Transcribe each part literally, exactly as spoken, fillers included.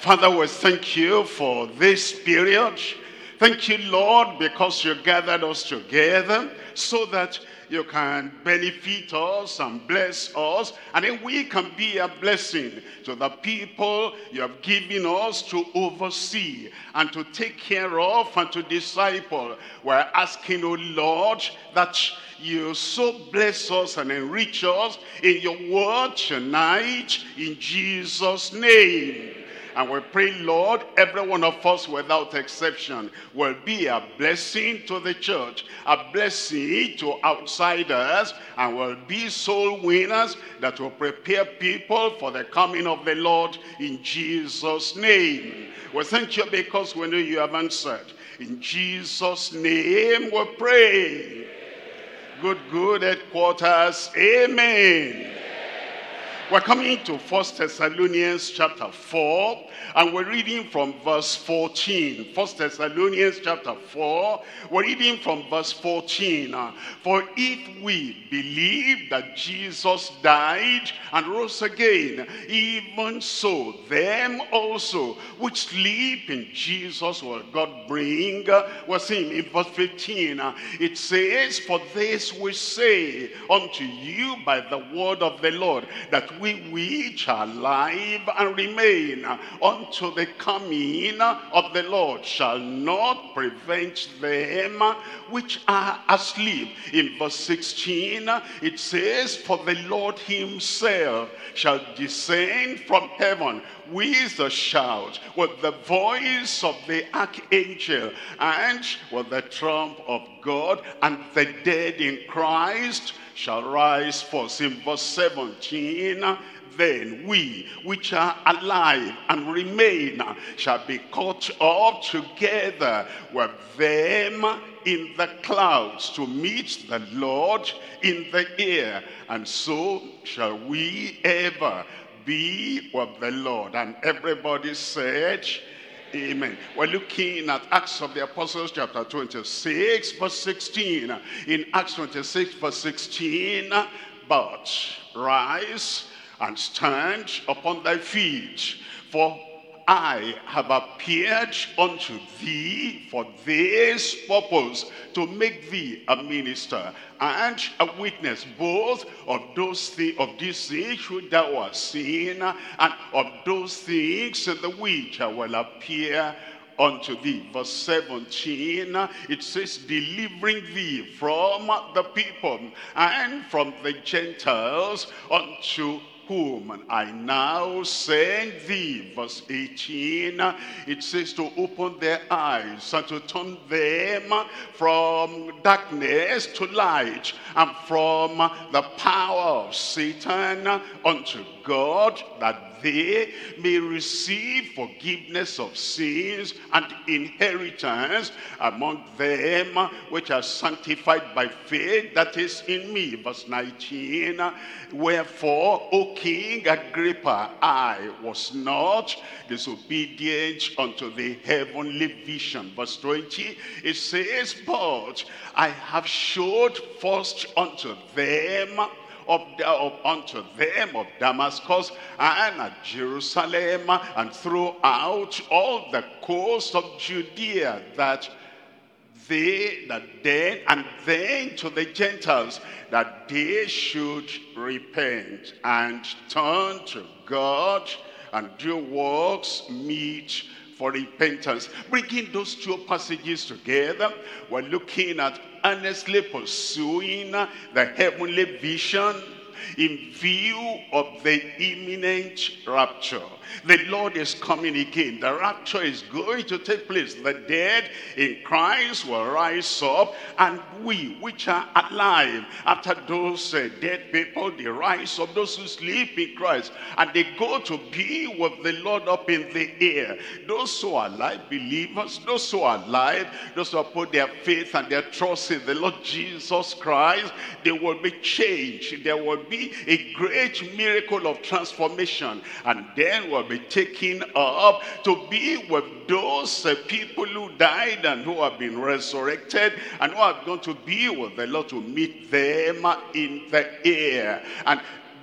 Father, we thank you for this period. Thank you, Lord, because you gathered us together so that you can benefit us and bless us, and then we can be a blessing to the people you have given us to oversee and to take care of and to disciple. We're asking, oh Lord, that you so bless us and enrich us in your word tonight, in Jesus' name. And we pray, Lord, every one of us without exception will be a blessing to the church, a blessing to outsiders, and will be soul winners that will prepare people for the coming of the Lord in Jesus' name. We thank you because we know you have answered. In Jesus' name we pray. Good, good headquarters. Amen. We're coming to First Thessalonians chapter four, and we're reading from verse fourteen. First Thessalonians chapter four, we're reading from verse fourteen. For if we believe that Jesus died and rose again, even so them also which sleep in Jesus will God bring. We're seeing in verse fifteen, it says, for this we say unto you by the word of the Lord, that we which are alive and remain unto the coming of the Lord shall not prevent them which are asleep. In verse sixteen, it says, for the Lord himself shall descend from heaven with a shout, with the voice of the archangel, and with the trump of God, and the dead in Christ shall rise first. In verse seventeen, then we which are alive and remain shall be caught up together with them in the clouds to meet the Lord in the air, and so shall we ever be with the Lord. And everybody said, amen. We're looking at Acts of the Apostles chapter twenty-six verse sixteen. In Acts twenty-six verse sixteen, but rise and stand upon thy feet, for I have appeared unto thee for this purpose, to make thee a minister and a witness both of those things, of these things which thou hast seen, and of those things in the which I will appear unto thee. Verse seventeen, it says, delivering thee from the people and from the Gentiles, unto whom I now send thee. Verse eighteen, it says, to open their eyes and to turn them from darkness to light, and from the power of Satan unto God, that they may receive forgiveness of sins and inheritance among them which are sanctified by faith that is in me. Verse nineteen, wherefore, O King Agrippa, I was not disobedient unto the heavenly vision. Verse twenty, it says, but I have showed first unto them Of, of unto them of Damascus and at Jerusalem and throughout all the coast of Judea, that they that then and then to the Gentiles, that they should repent and turn to God and do works meet for repentance. Bringing those two passages together, we're looking at earnestly pursuing the heavenly vision in view of the imminent rapture. The Lord is coming again. The rapture is going to take place. The dead in Christ will rise up, and we which are alive, after those uh, dead people, they rise up, those who sleep in Christ, and they go to be with the Lord up in the air. Those who are alive, believers, those who are alive, those who have put their faith and their trust in the Lord Jesus Christ, they will be changed. There will be a great miracle of transformation, and then will be taken up to be with those uh, people who died and who have been resurrected, and who are going to be with the Lord to meet them in the air. And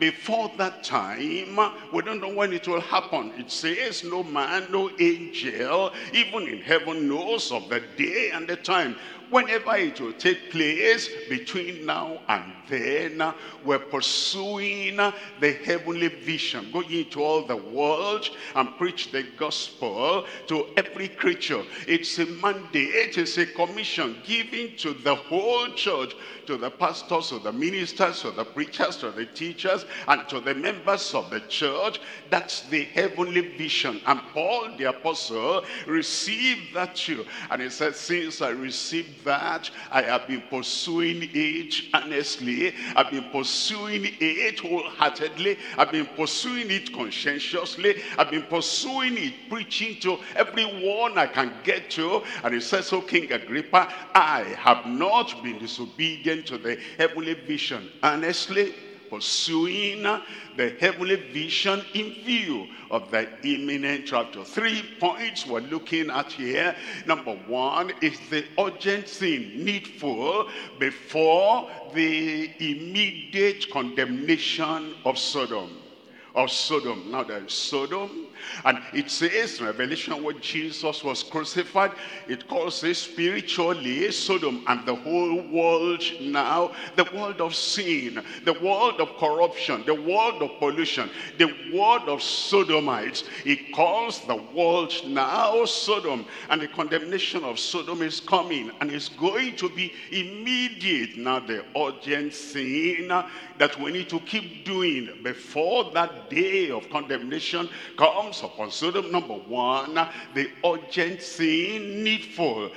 before that time, we don't know when it will happen. It says no man, no angel, even in heaven knows of the day and the time. Whenever it will take place between now and then, we're pursuing the heavenly vision, going into all the world and preach the gospel to every creature. It's a mandate, it's a commission given to the whole church, to the pastors, to the ministers, to the preachers, to the teachers, and to the members of the church. That's the heavenly vision. And Paul the apostle received that too. And he said, since I received that, I have been pursuing it earnestly. I've been pursuing it wholeheartedly. I've been pursuing it conscientiously. I've been pursuing it, preaching to everyone I can get to. And he says, oh King Agrippa, I have not been disobedient to the heavenly vision, earnestly pursuing the heavenly vision in view of the imminent rapture. Three points we're looking at here. Number one is the urgent thing needful before the immediate condemnation of Sodom. Of Sodom. Now there is Sodom, and it says in Revelation when Jesus was crucified, it calls it spiritually Sodom and the whole world now, the world of sin, the world of corruption, the world of pollution, the world of Sodomites. It calls the world now Sodom, and the condemnation of Sodom is coming, and it's going to be immediate. Now the urgent thing that we need to keep doing before that day of condemnation comes upon Sodom. Number one, the urgent thing needful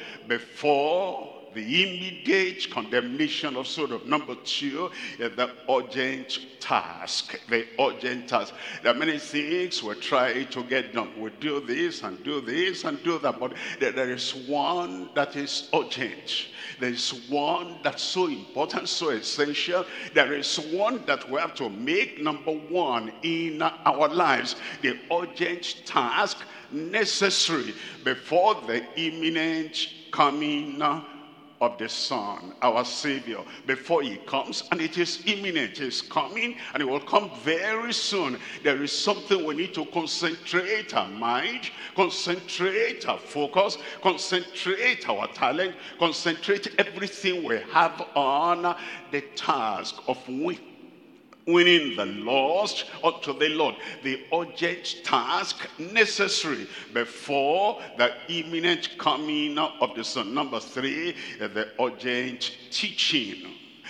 before the immediate condemnation of Sodom. Number two, the urgent task. The urgent task. There are many things we try to get done. We do this and do this and do that, but there is one that is urgent. There is one that's so important, so essential. There is one that we have to make number one in our lives. The urgent task necessary before the imminent coming of the Son, our Savior, before he comes. And it is imminent, he is coming, and it will come very soon. There is something we need to concentrate our mind, concentrate our focus, concentrate our talent, concentrate everything we have on the task of winning. Winning the lost unto the Lord. The urgent task necessary before the imminent coming of the Son. Number three, the urgent teaching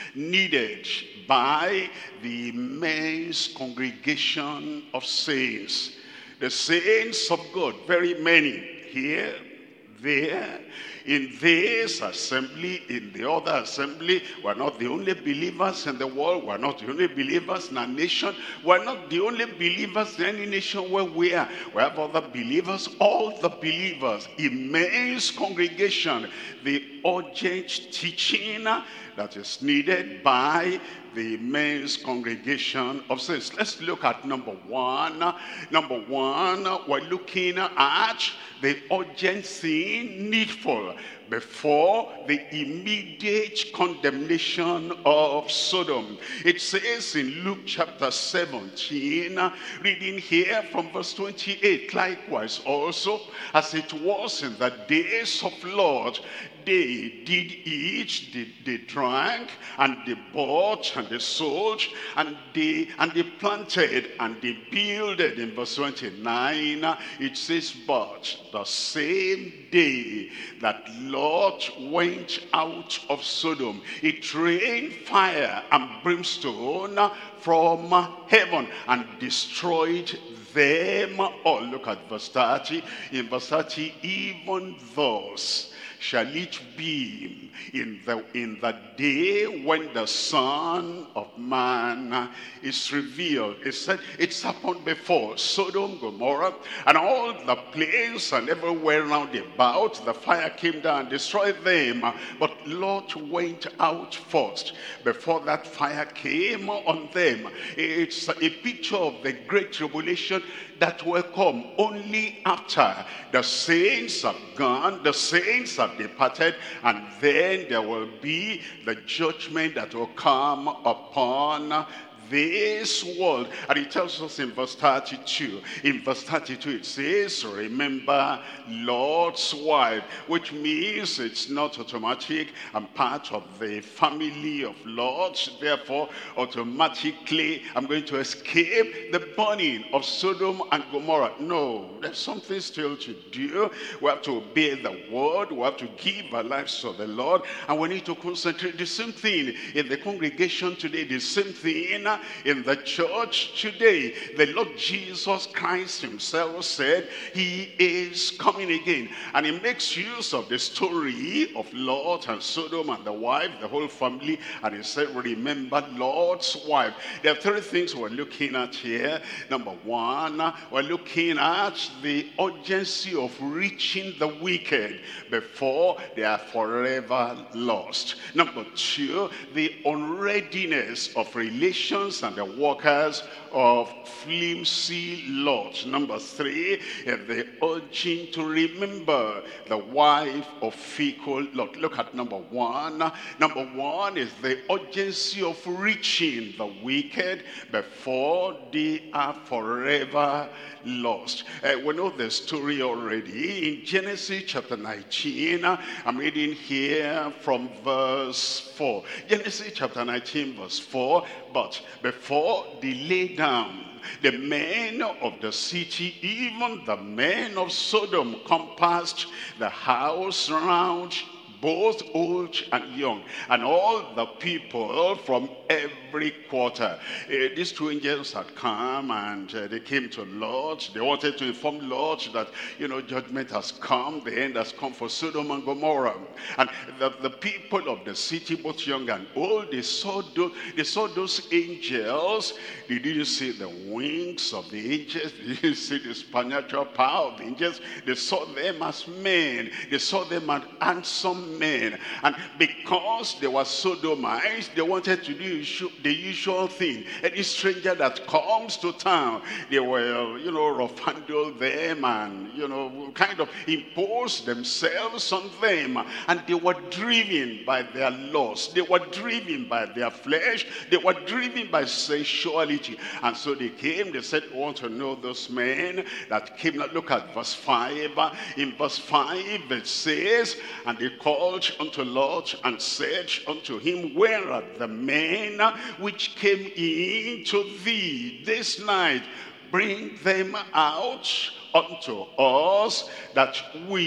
needed by the immense congregation of saints. The saints of God, very many here, there, in this assembly, in the other assembly. We're not the only believers in the world. We're not the only believers in our nation. We're not the only believers in any nation where we are. We have other believers, all the believers, immense congregation. The urgent teaching that is needed by the immense congregation of saints. Let's look at number one. Number one, we're looking at the urgent thing needful before the immediate condemnation of Sodom. It says in Luke chapter seventeen, reading here from verse twenty-eight, likewise also, as it was in the days of Lot, they did eat, they, they drank, and they bought, and they sold, and they and they planted, and they builded. In verse twenty-nine, it says, but the same day that Lot went out of Sodom, it rained fire and brimstone from heaven and destroyed them all. Look at verse thirty. In verse thirty, even thus shall it be in the in the day when the Son of Man is revealed. It said it's happened before. Sodom, Gomorrah, and all the plains and everywhere round about, the fire came down and destroyed them. But Lot went out first before that fire came on them. It's a picture of the great tribulation that will come only after the saints have gone, the saints have departed, and then there will be the judgment that will come upon this world. And it tells us in verse thirty-two. In verse thirty-two it says, remember Lord's wife, which means it's not automatic. I'm part of the family of Lot, therefore automatically I'm going to escape the burning of Sodom and Gomorrah. No, there's something still to do. We have to obey the word. We have to give our lives to the Lord, and we need to concentrate. The same thing in the congregation today, the same thing in the church today. The Lord Jesus Christ himself said he is coming again, and he makes use of the story of Lot and Sodom and the wife, the whole family, and he said, remember Lot's wife. There are three things we're looking at here. Number one, we're looking at the urgency of reaching the wicked before they are forever lost. Number two, the unreadiness of relations and the workers of flimsy Lot. Number three, the urging to remember the wife of fickle Lot. Look at number one. Number one is the urgency of reaching the wicked before they are forever lost. Uh, we know the story already. In Genesis chapter nineteen, I'm reading here from verse four. Genesis chapter nineteen verse four. But before they lay down, the men of the city, even the men of Sodom, compassed the house round, both old and young, and all the people from every quarter. Uh, these two angels had come, and uh, they came to Lot. They wanted to inform Lot that, you know, judgment has come, the end has come for Sodom and Gomorrah. And the, the people of the city, both young and old, they saw those, they saw those angels. They didn't see the wings of the angels. They didn't see the supernatural power of the angels. They saw them as men. They saw them as handsome men. And because they were sodomites, they wanted to do the usual thing. Any stranger that comes to town, they will, you know, rough handle them and, you know, kind of impose themselves on them. And they were driven by their lust. They were driven by their flesh. They were driven by sensuality. And so they came, they said, we want to know those men that came. Now look at verse five. In verse five it says, and they called unto Lot and said unto him, where are the men which came in to thee this night? Bring them out unto us, that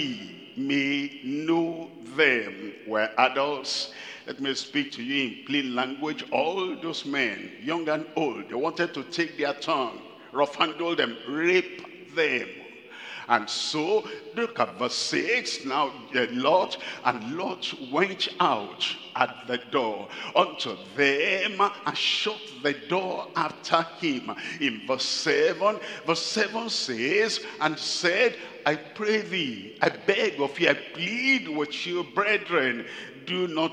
we may know them. We're adults. Let me speak to you in plain language. All those men, young and old, they wanted to take their turn, rough handle them, rape them. And so, look at verse six. Now, Lot, and Lot went out at the door unto them and shut the door after him. In verse seven, verse seven says, and said, I pray thee, I beg of you, I plead with you, brethren, do not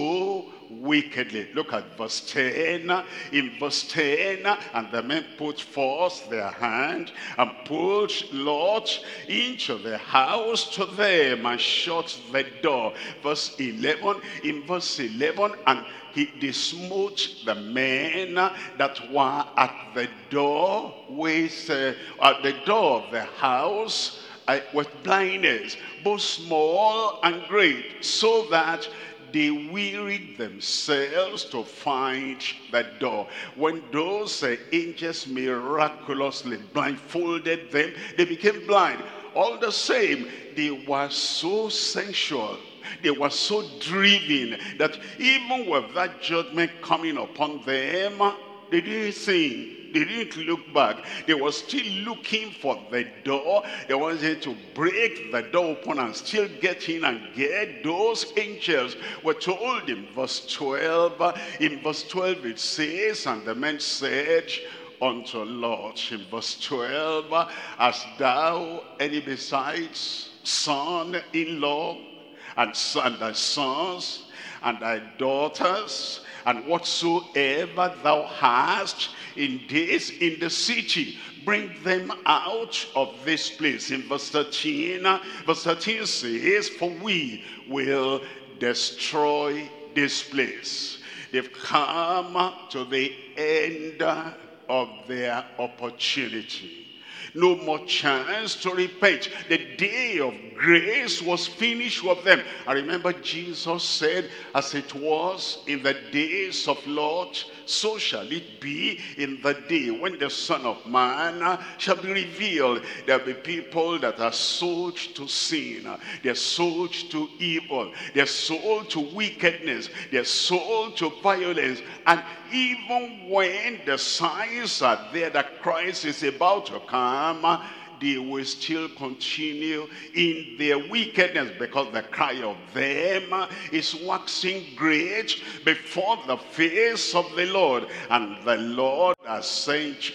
so wickedly. Look at verse ten. In verse ten, and the men put forth their hand and pulled Lot into the house to them and shut the door. Verse eleven. In verse eleven, and he they smote the men that were at the door with uh, at the door of the house uh, with blindness, both small and great, so that they wearied themselves to find the door. When those uh, angels miraculously blindfolded them, they became blind. All the same, they were so sensual, they were so driven, that even with that judgment coming upon them, they didn't think. They didn't look back. They were still looking for the door. They wanted to break the door open and still get in and get those angels. Were told in verse twelve. In verse twelve it says, and the men said unto Lot, in verse twelve, hast thou any besides son-in-law, and son, thy sons, and thy daughters, and whatsoever thou hast in this, in the city, bring them out of this place. In verse thirteen, verse thirteen says, for we will destroy this place. They've come to the end of their opportunity. No more chance to repent. The day of grace was finished with them. I remember Jesus said, as it was in the days of Lot, so shall it be in the day when the Son of Man shall be revealed. There will be people that are sold to sin. They're sold to evil. They're sold to wickedness. They're sold to violence. And even when the signs are there that Christ is about to come, they will still continue in their wickedness, because the cry of them is waxing great before the face of the Lord. And the Lord has sent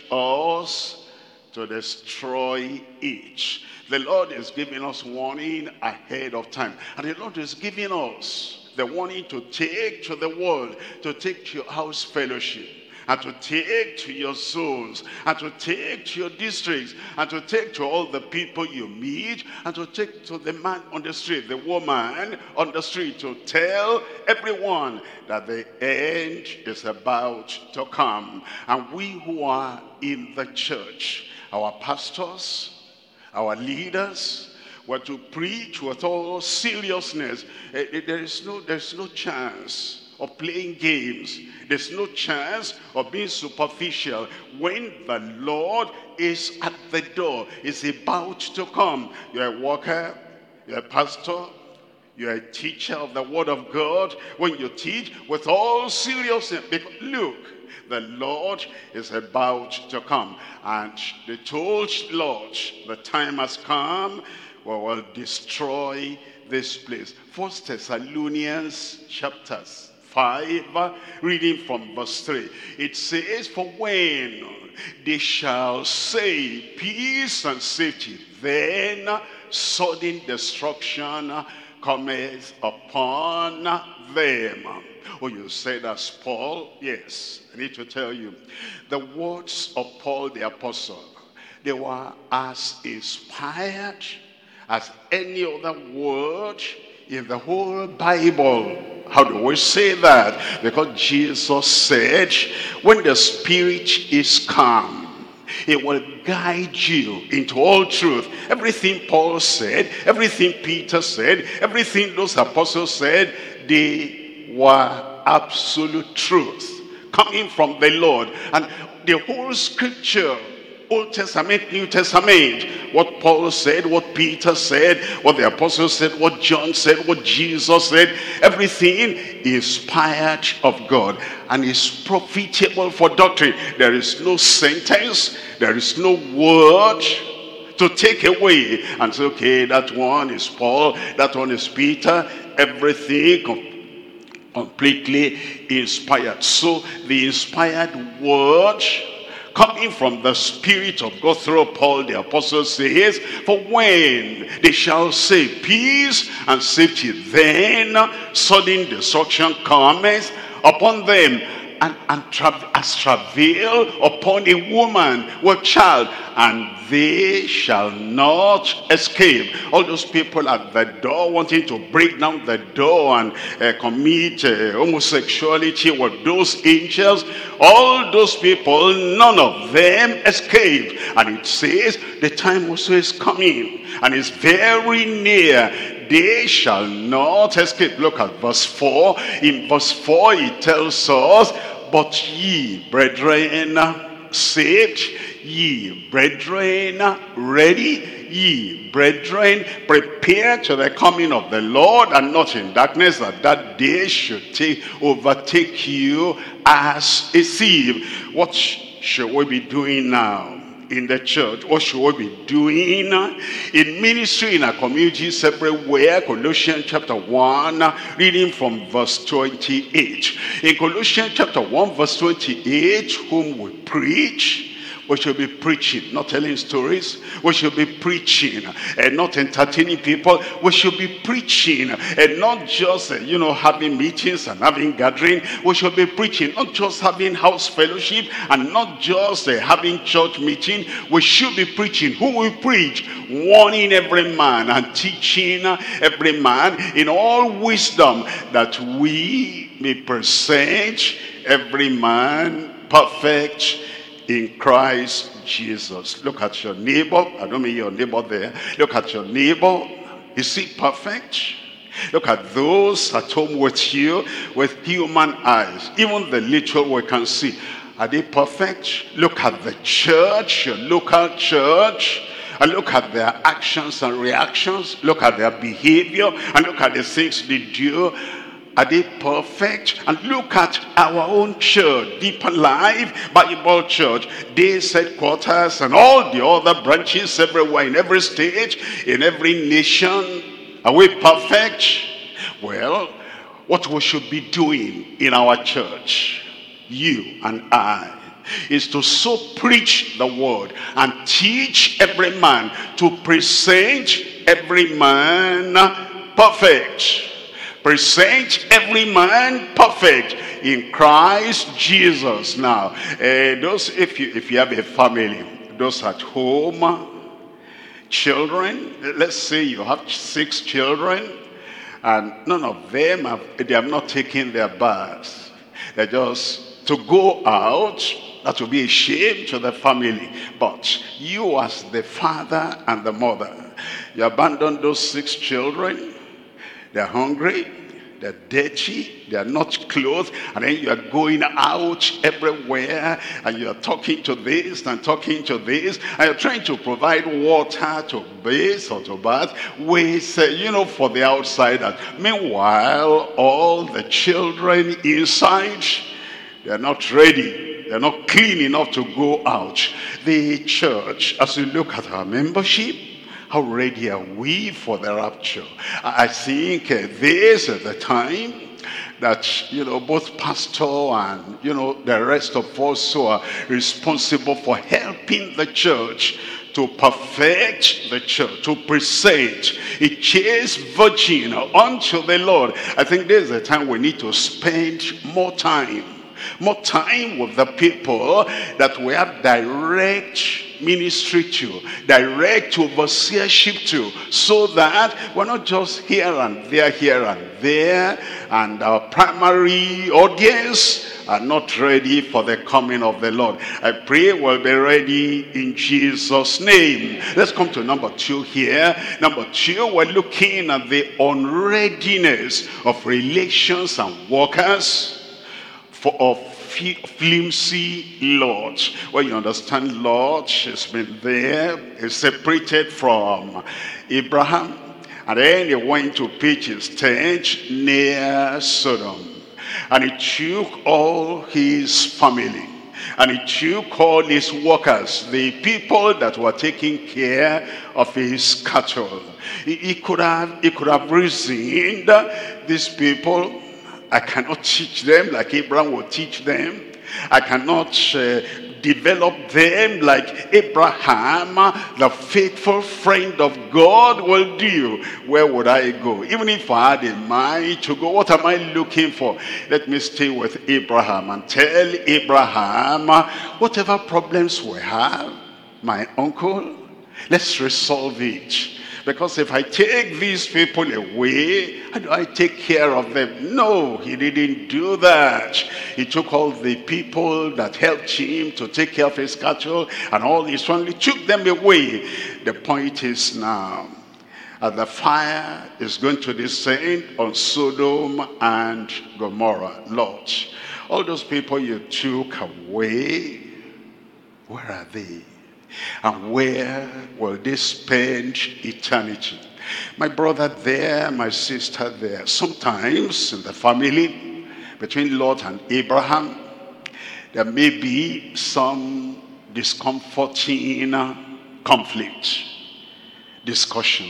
us to destroy each. The Lord is giving us warning ahead of time. And the Lord is giving us the warning to take to the world, to take to your house fellowship, and to take to your zones, and to take to your districts, and to take to all the people you meet, and to take to the man on the street, the woman on the street, to tell everyone that the end is about to come. And we who are in the church, our pastors, our leaders, were to preach with all seriousness. There is no, there's no chance of playing games. There's no chance of being superficial. When the Lord is at the door, is about to come. You're a worker, you're a pastor, you're a teacher of the word of God. When you teach with all seriousness, because look, the Lord is about to come. And they told Lord, the time has come, we will destroy this place. First Thessalonians chapter five, reading from verse three. It says, for when they shall say peace and safety, then sudden destruction cometh upon them. Oh, you said as Paul? Yes, I need to tell you. The words of Paul the apostle, they were as inspired as any other word in the whole Bible. How do we say that? Because Jesus said, when the Spirit is come, it will guide you into all truth. Everything Paul said, everything Peter said, everything those apostles said, they were absolute truth coming from the Lord. And the whole scripture, Old Testament, New Testament, what Paul said, what Peter said, what the apostles said, what John said, what Jesus said, everything inspired of God and is profitable for doctrine. There is no sentence, there is no word to take away and say, okay, that one is Paul, that one is Peter. Everything com completely inspired. So the inspired word coming from the Spirit of God through Paul the apostle says, for when they shall say peace and safety, then sudden destruction cometh upon them, and, and tra as travail upon a woman with child, and they shall not escape. All those people at the door wanting to break down the door and uh, commit uh, homosexuality with those angels, all those people, none of them escaped. And it says the time also is coming and is very near. They shall not escape. Look at verse four. In verse four it tells us, but ye, brethren, saved, ye, brethren, ready, ye, brethren, prepare to the coming of the Lord, and not in darkness, that that day should take, overtake you as a thief. What should we be doing now in the church? What should we be doing in ministry, in our communities everywhere? Colossians chapter one, reading from verse twenty-eight. In Colossians chapter one verse twenty-eight, whom we preach, We should be preaching, not telling stories. We should be preaching and not entertaining people. We should be preaching and not just, uh, you know, having meetings and having gathering. We should be preaching, not just having house fellowship and not just uh, having church meeting. We should be preaching. Who will preach? Warning every man and teaching every man in all wisdom, that we may present every man perfect in Christ Jesus. Look at your neighbor. I don't mean your neighbor there. Look at your neighbor. Is he perfect? Look at those at home with you with human eyes. Even the little we can see. Are they perfect? Look at the church, your local church. And look at their actions and reactions. Look at their behavior. And look at the things they do. Are they perfect? And look at our own church, Deeper Life Bible Church, Days Headquarters, and all the other branches everywhere, in every state, in every nation. Are we perfect? Well, what we should be doing in our church, you and I, is to so preach the word and teach every man, to present every man perfect. Present every man perfect in Christ Jesus. Now, uh, those if you if you have a family, those at home, children, let's say you have six children, and none of them have, they have not taken their baths. They're just to go out. That will be a shame to the family. But you, as the father and the mother, you abandon those six children. They're hungry, they're dirty, they're not clothed, and then you are going out everywhere, and you're talking to this and talking to this, and you're trying to provide water to bathe or to bath with, uh, you know, for the outsiders. Meanwhile, all the children inside, they're not ready. They're not clean enough to go out. The church, as we look at our membership, how ready are we for the rapture? I think uh, this is the time that, you know, both pastor and, you know, the rest of us who are responsible for helping the church to perfect the church, to present a chaste virgin unto the Lord. I think this is the time we need to spend more time. More time with the people that we have direct ministry to, direct overseership to, so that we're not just here and there, here and there, and our primary audience are not ready for the coming of the Lord. I pray we'll be ready in Jesus' name. Let's come to number two here. Number two, we're looking at the unreadiness of relations and workers for of flimsy Lord. Well, you understand, Lord has been there, is separated from Abraham, and then he went to pitch his tent near Sodom, and he took all his family, and he took all his workers, the people that were taking care of his cattle. He, he could have he could have reasoned, these people, I cannot teach them like Abraham would teach them. I cannot uh, develop them like Abraham, the faithful friend of God, will do. Where would I go? Even if I had a mind to go, what am I looking for? Let me stay with Abraham and tell Abraham, whatever problems we have, my uncle, let's resolve it. Because if I take these people away, how do I take care of them? No, he didn't do that. He took all the people that helped him to take care of his cattle and all his family, took them away. The point is now, uh, the fire is going to descend on Sodom and Gomorrah. Lord, all those people you took away, where are they? And where will they spend eternity? My brother there, my sister there. Sometimes in the family, between Lot and Abraham, there may be some discomforting conflict, discussion.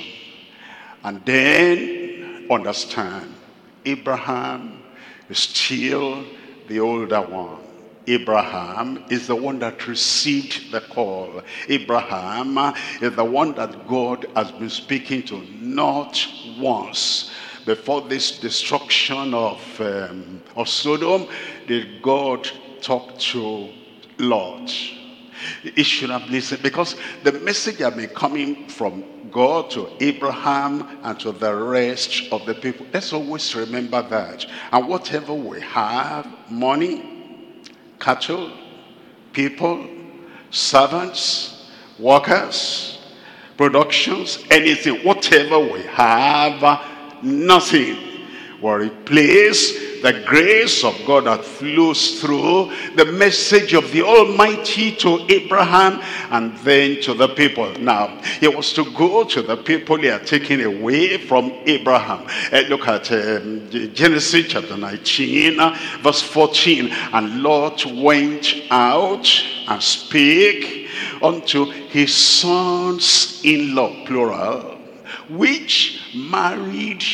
And then understand, Abraham is still the older one. Abraham is the one that received the call. Abraham is the one that God has been speaking to not once. Before this destruction of, um, of Sodom, did God talk to Lot? He should have listened, because the message had been coming from God to Abraham and to the rest of the people. Let's always remember that. And whatever we have, money, cattle, people, servants, workers, productions, anything, whatever we have, nothing will replace the grace of God that flows through the message of the Almighty to Abraham and then to the people. Now, he was to go to the people he had taken away from Abraham. Uh, look at um, Genesis chapter nineteen, uh, verse fourteen. And Lot went out and spake unto his sons-in-law, plural, which married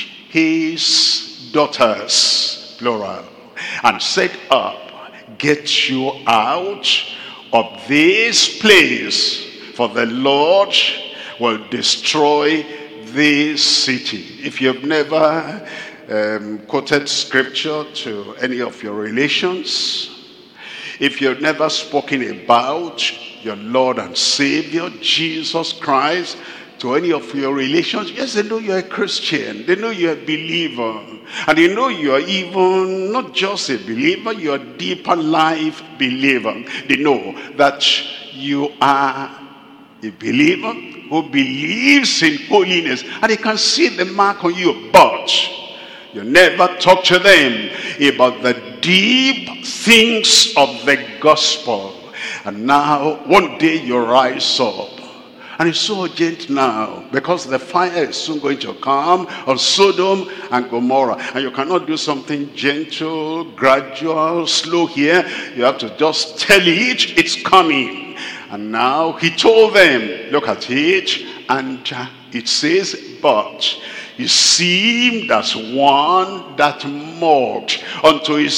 his daughters, plural, and said, up, get you out of this place, for the Lord will destroy this city. If you've never um, quoted scripture to any of your relations, if you've never spoken about your Lord and Savior, Jesus Christ, to any of your relations, yes, they know you're a Christian. They know you're a believer. And they know you're even not just a believer, you're a deeper life believer. They know that you are a believer who believes in holiness. And they can see the mark on you. But you never talk to them about the deep things of the gospel. And now, one day you rise up. And it's so urgent now, because the fire is soon going to come on Sodom and Gomorrah. And you cannot do something gentle, gradual, slow here. You have to just tell it, it's coming. And now he told them, look at it, and uh, it says, but he seemed as one that mocked unto his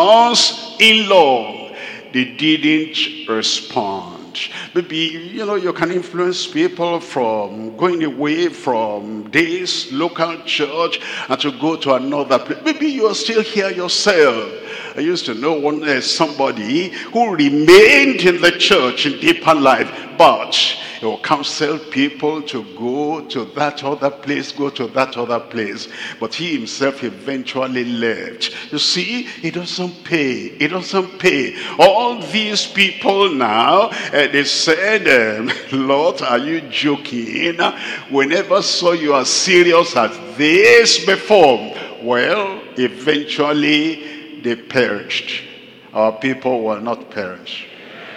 sons-in-law. They didn't respond. Maybe, you know, you can influence people from going away from this local church and to go to another place. Maybe you're still here yourself. I used to know one uh, somebody who remained in the church in deeper life, but he will counsel people to go to that other place, go to that other place. But he himself eventually left. You see, it doesn't pay. It doesn't pay. All these people now, uh, they said, um, Lord, are you joking? We never saw you as serious as this before. Well, eventually they perished. Our people will not perish.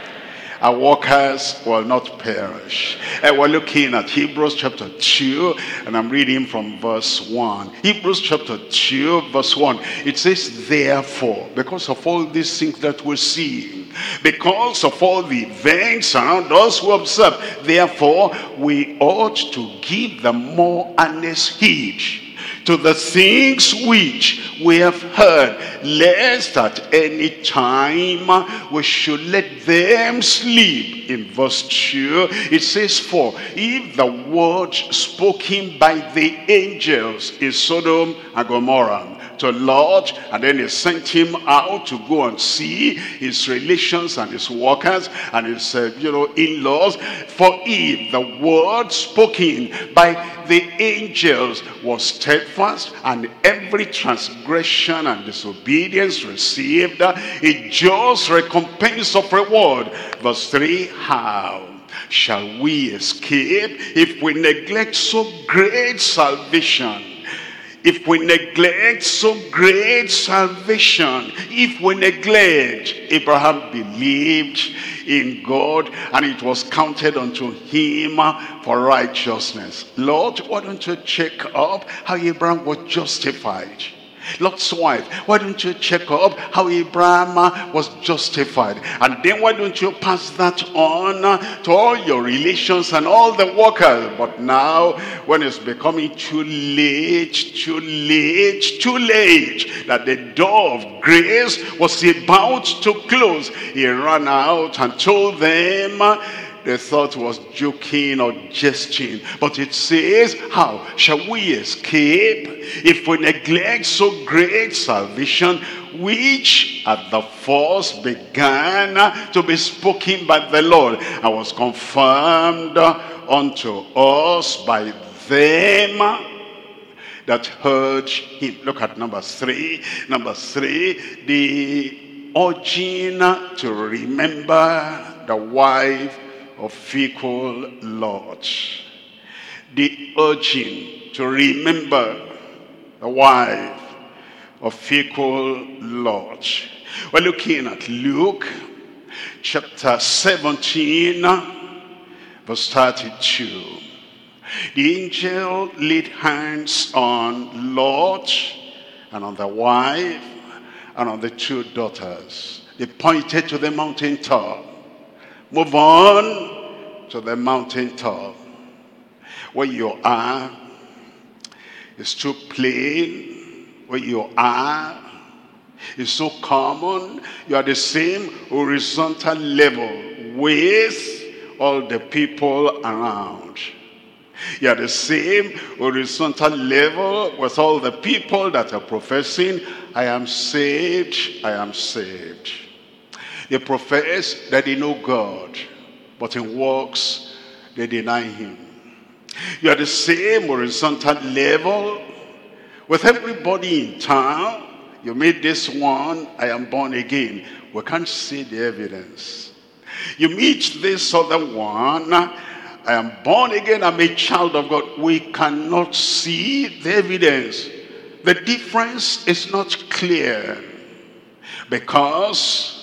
Our workers will not perish. And we're looking at Hebrews chapter two, and I'm reading from verse one. Hebrews chapter two, verse one. It says, therefore, because of all these things that we're seeing, because of all the events around us we observe, therefore, we ought to give the more earnest heed to the things which we have heard, lest at any time we should let them sleep. In verse two, it says, for if the word spoken by the angels in Sodom and Gomorrah to Lot, and then he sent him out to go and see his relations and his workers and his uh, you know in-laws, for if the word spoken by the angels was steadfast, and every transgression and disobedience received a just recompense of reward. Verse three, how shall we escape if we neglect so great salvation? If we neglect so great salvation, if we neglect, Abraham believed in God, and it was counted unto him for righteousness. Lord, why don't you check up how Abraham was justified? Lot's wife, why don't you check up how Abraham uh, was justified? And then why don't you pass that on uh, to all your relations and all the workers? But now, when it's becoming too late, too late, too late, that the door of grace was about to close, he ran out and told them, uh, they thought was joking or jesting. But it says, how shall we escape if we neglect so great salvation, which at the first began to be spoken by the Lord, and was confirmed unto us by them that heard him. Look at number three. Number three, the urging to remember the wife of fickle Lot. The urging to remember the wife of fickle Lot. We're looking at Luke chapter seventeen, verse thirty-two. The angel laid hands on Lot and on the wife and on the two daughters. They pointed to the mountaintop. Move on to the mountaintop. Where you are is too plain. Where you are is so common. You are the same horizontal level with all the people around. You are the same horizontal level with all the people that are professing, I am saved, I am saved. They profess that they know God, but in works they deny him. You are the same horizontal level with everybody in town. You meet this one, I am born again. We can't see the evidence. You meet this other one, I am born again, I'm a child of God. We cannot see the evidence. The difference is not clear because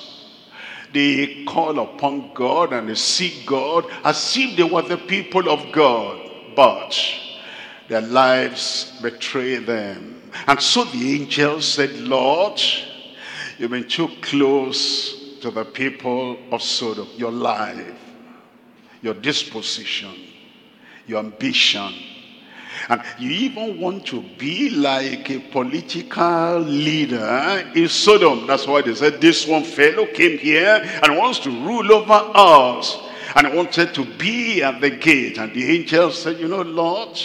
they call upon God and they seek God as if they were the people of God, but their lives betray them. And so the angel said, Lord, you've been too close to the people of Sodom. Your life, your disposition, your ambition, and you even want to be like a political leader in Sodom. That's why they said this one fellow came here and wants to rule over us. And wanted to be at the gate. And the angel said, you know, Lord,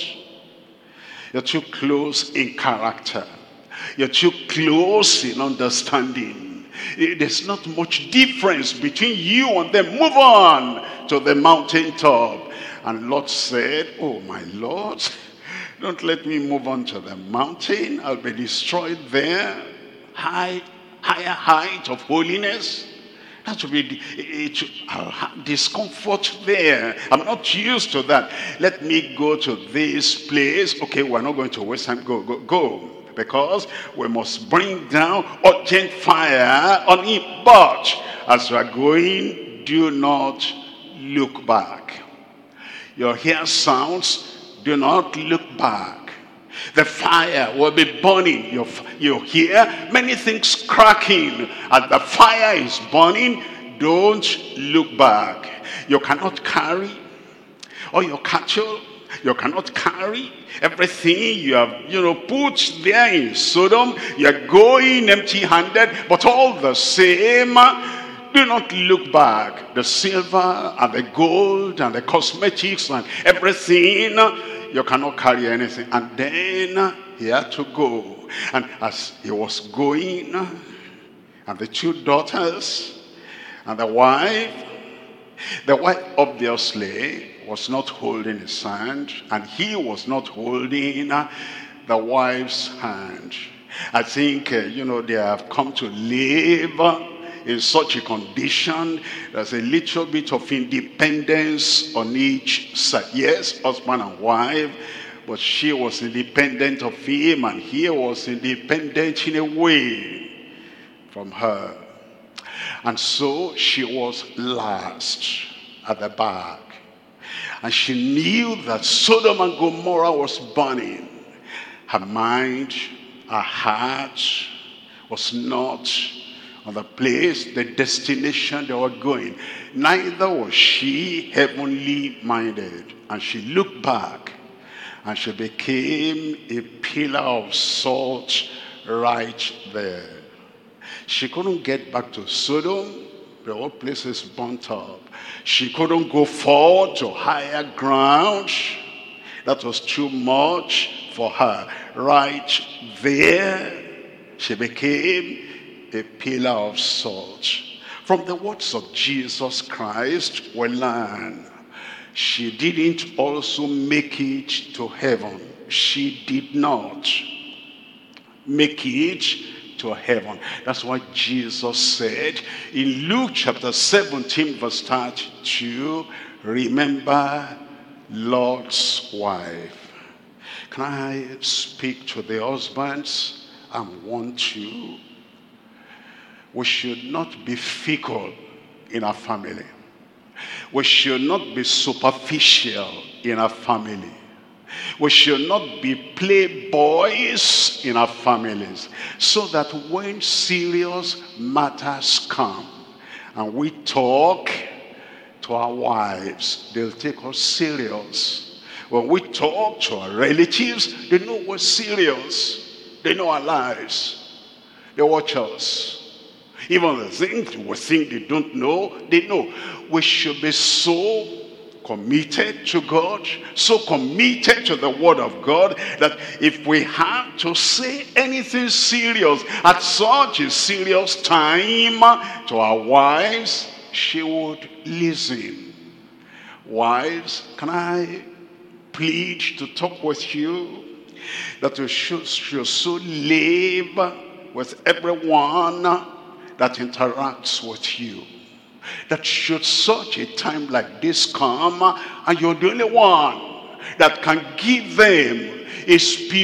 you're too close in character. You're too close in understanding. There's not much difference between you and them. Move on to the mountaintop. And Lot said, oh my Lord, don't let me move on to the mountain. I'll be destroyed there. High, higher height of holiness. That will be, it, I'll have discomfort there. I'm not used to that. Let me go to this place. Okay, we're not going to waste time. Go, go, go. Because we must bring down urgent fire on him. But as we are going, do not look back. You hear sounds. Do not look back. The fire will be burning. You, you hear many things cracking. As the fire is burning, don't look back. You cannot carry all your cattle. You cannot carry everything you have, you know, put there in Sodom. You're going empty-handed, but all the same, do not look back. The silver and the gold and the cosmetics and everything, you cannot carry anything. And then he had to go. And as he was going, and the two daughters and the wife, the wife obviously was not holding his hand, and he was not holding the wife's hand. I think, uh, you know, they have come to live in such a condition. There's a little bit of independence on each side. Yes, husband and wife, but she was independent of him, and he was independent in a way from her. And so she was last at the back. And she knew that Sodom and Gomorrah was burning. Her mind Her heart was not on the place, the destination they were going. Neither was she heavenly minded. And she looked back and she became a pillar of salt right there. She couldn't get back to Sodom. The whole place is burnt up. She couldn't go forward to higher ground. That was too much for her. Right there, she became a pillar of salt. From the words of Jesus Christ, we learn she didn't also make it to heaven. She did not make it to heaven. That's why Jesus said in Luke chapter seventeen verse thirty-two, remember Lot's wife. Can I speak to the husbands and want you? We should not be fickle in our family. We should not be superficial in our family. We should not be playboys in our families, so that when serious matters come and we talk to our wives, they'll take us serious. When we talk to our relatives, they know we're serious. They know our lives. They watch us. Even the things we think they don't know, they know. We should be so committed to God, so committed to the word of God, that if we have to say anything serious at such a serious time to our wives, she would listen. Wives, can I plead to talk with you that you should, should so live with everyone that interacts with you, that should such a time like this come and you're the only one that can give them a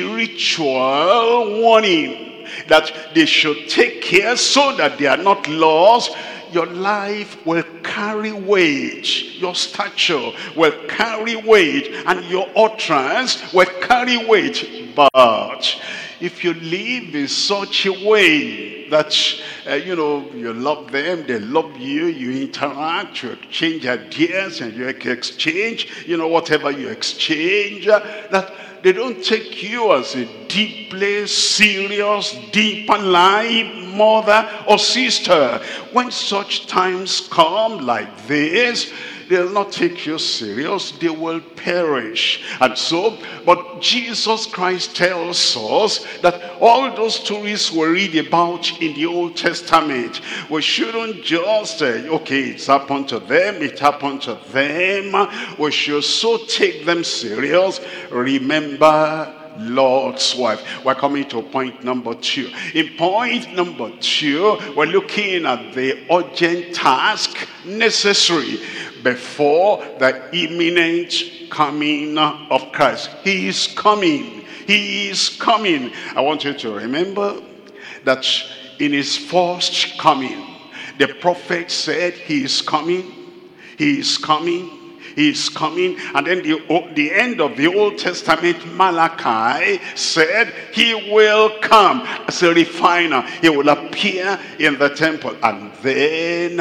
spiritual warning that they should take care so that they are not lost, your life will carry weight, your stature will carry weight, and your utterance will carry weight. But if you live in such a way that, uh, you know, you love them, they love you, you interact, you exchange ideas, and you exchange, you know, whatever you exchange, uh, that they don't take you as a deeply serious, deep alive mother or sister. When such times come like this, they'll not take you serious, they will perish. And so, but Jesus Christ tells us that all those stories we read about in the Old Testament, we shouldn't just, uh, okay, it's happened to them, it happened to them. We should so take them serious. Remember Lord's wife. We're coming to point number two. In point number two, we're looking at the urgent task necessary before the imminent coming of Christ. He is coming. He is coming. I want you to remember that in his first coming, the prophet said he is coming. He is coming. He is coming. And then the, the end of the Old Testament, Malachi said he will come as a refiner. He will appear in the temple. And then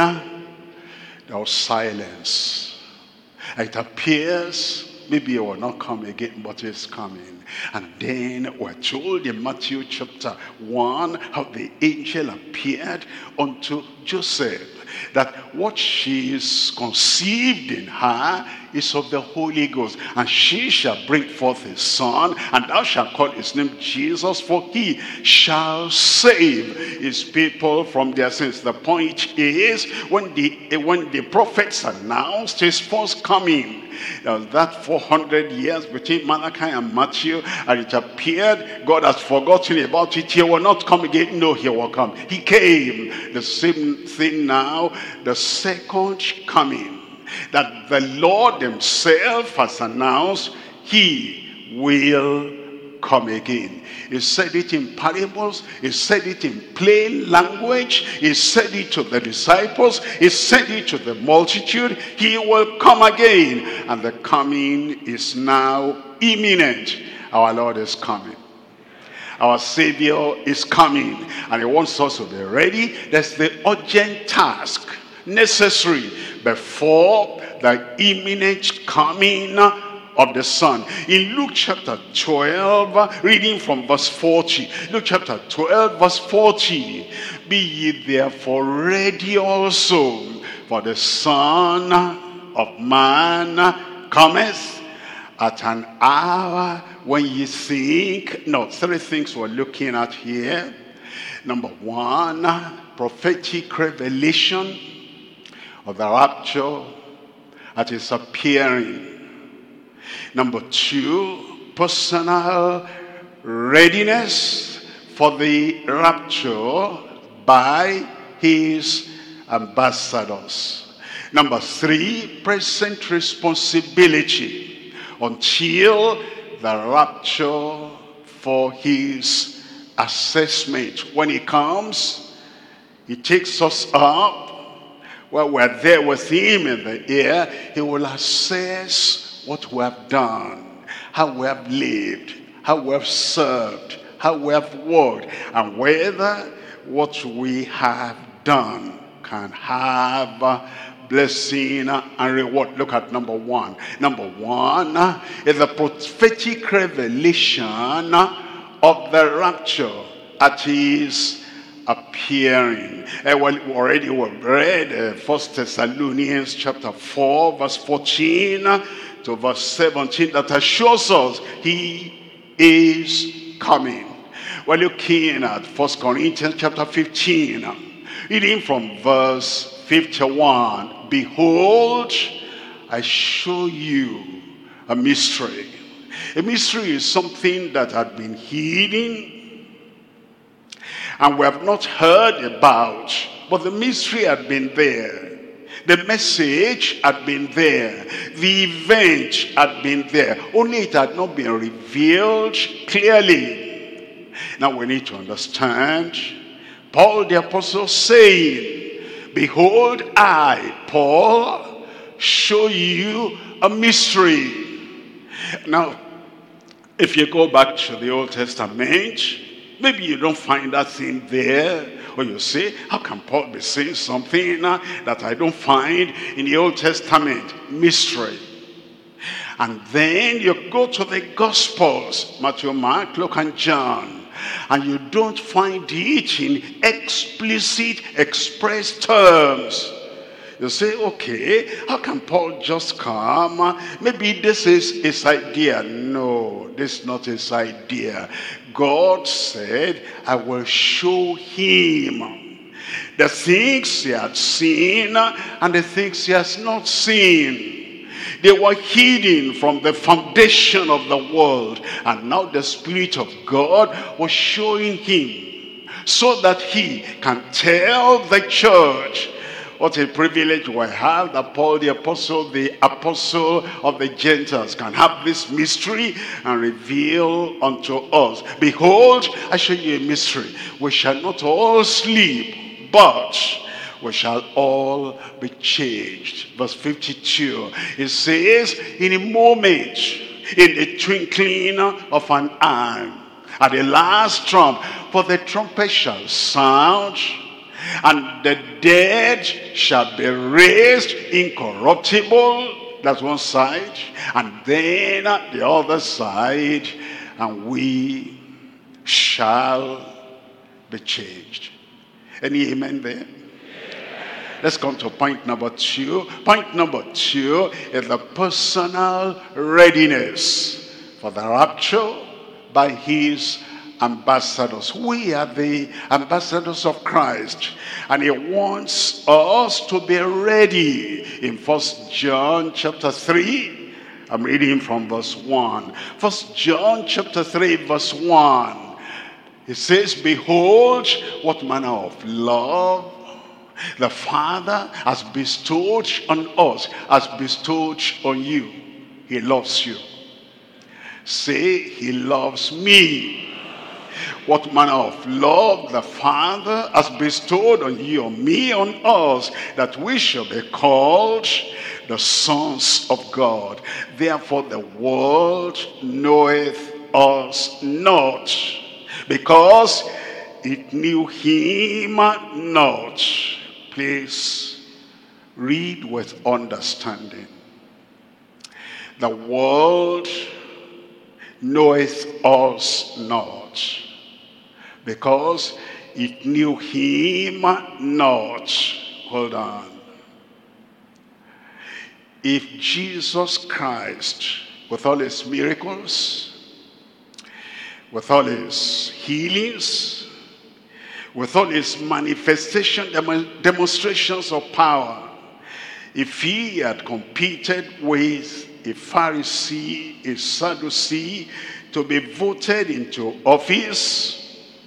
there was silence. It appears maybe he will not come again, but he's coming. And then we're told in Matthew chapter one how the angel appeared unto Joseph, that what she is conceived in her is of the Holy Ghost, and she shall bring forth a son, and thou shalt call his name Jesus, for he shall save his people from their sins. The point is, when the when the prophets announced his first coming, there was that four hundred years between Malachi and Matthew, and it appeared God has forgotten about it. He will not come again. No, he will come. He came. The same thing now, the second coming, that the Lord himself has announced, he will come again. He said it in parables. He said it in plain language. He said it to the disciples. He said it to the multitude. He will come again. And the coming is now imminent. Our Lord is coming. Our Savior is coming, and he wants us to be ready. There's the urgent task necessary before the imminent coming of the Son. In Luke chapter twelve, reading from verse forty. Luke chapter twelve, verse forty. Be ye therefore ready also, for the Son of Man cometh at an hour when ye think. No, three things we're looking at here. Number one, prophetic revelation of the rapture at his appearing. Number two, personal readiness for the rapture by his ambassadors. Number three, present responsibility until the rapture for his assessment. When he comes, he takes us up. While we're there with him in the air, he will assess what we have done, how we have lived, how we have served, how we have worked, and whether what we have done can have blessing and reward. Look at number one. Number one is the prophetic revelation of the rapture at his appearing. Uh, well, already we've read uh, First Thessalonians chapter four, verse fourteen to verse seventeen, that assures us he is coming. We're looking at First Corinthians chapter fifteen, reading from verse fifty-one. Behold, I show you a mystery. A mystery is something that had been hidden and we have not heard about, but the mystery had been there. The message had been there. The event had been there. Only it had not been revealed clearly. Now we need to understand, Paul the apostle saying, behold, I, Paul, show you a mystery. Now, if you go back to the Old Testament, maybe you don't find that thing there. Or you say, how can Paul be saying something that I don't find in the Old Testament? Mystery. And then you go to the Gospels, Matthew, Mark, Luke, and John, and you don't find it in explicit, expressed terms. You say, okay, how can Paul just come? Maybe this is his idea. No, this is not his idea. God said, I will show him the things he had seen and the things he has not seen. They were hidden from the foundation of the world, and now the Spirit of God was showing him so that he can tell the church. What a privilege we have that Paul the apostle, the apostle of the Gentiles, can have this mystery and reveal unto us. Behold, I show you a mystery. We shall not all sleep, but we shall all be changed. Verse fifty-two, it says, in a moment, in the twinkling of an eye, at the last trump, for the trumpet shall sound, and the dead shall be raised incorruptible. That's one side. And then the other side, and we shall be changed. Any amen there? Let's come to point number two. Point number two is the personal readiness for the rapture by his ambassadors. We are the ambassadors of Christ, and he wants us to be ready. In First John chapter three, I'm reading from verse one. First John chapter three, verse one. It says, behold, what manner of love the Father has bestowed on us, has bestowed on you. He loves you. Say, he loves me. What manner of love the Father has bestowed on you, on me, on us, that we shall be called the sons of God. Therefore the world knoweth us not, because it knew him not. Please read with understanding. The world knoweth us not, because it knew him not. Hold on. If Jesus Christ, with all his miracles, with all his healings, with all his manifestation, demonstrations of power, if he had competed with a Pharisee, a Sadducee, to be voted into office,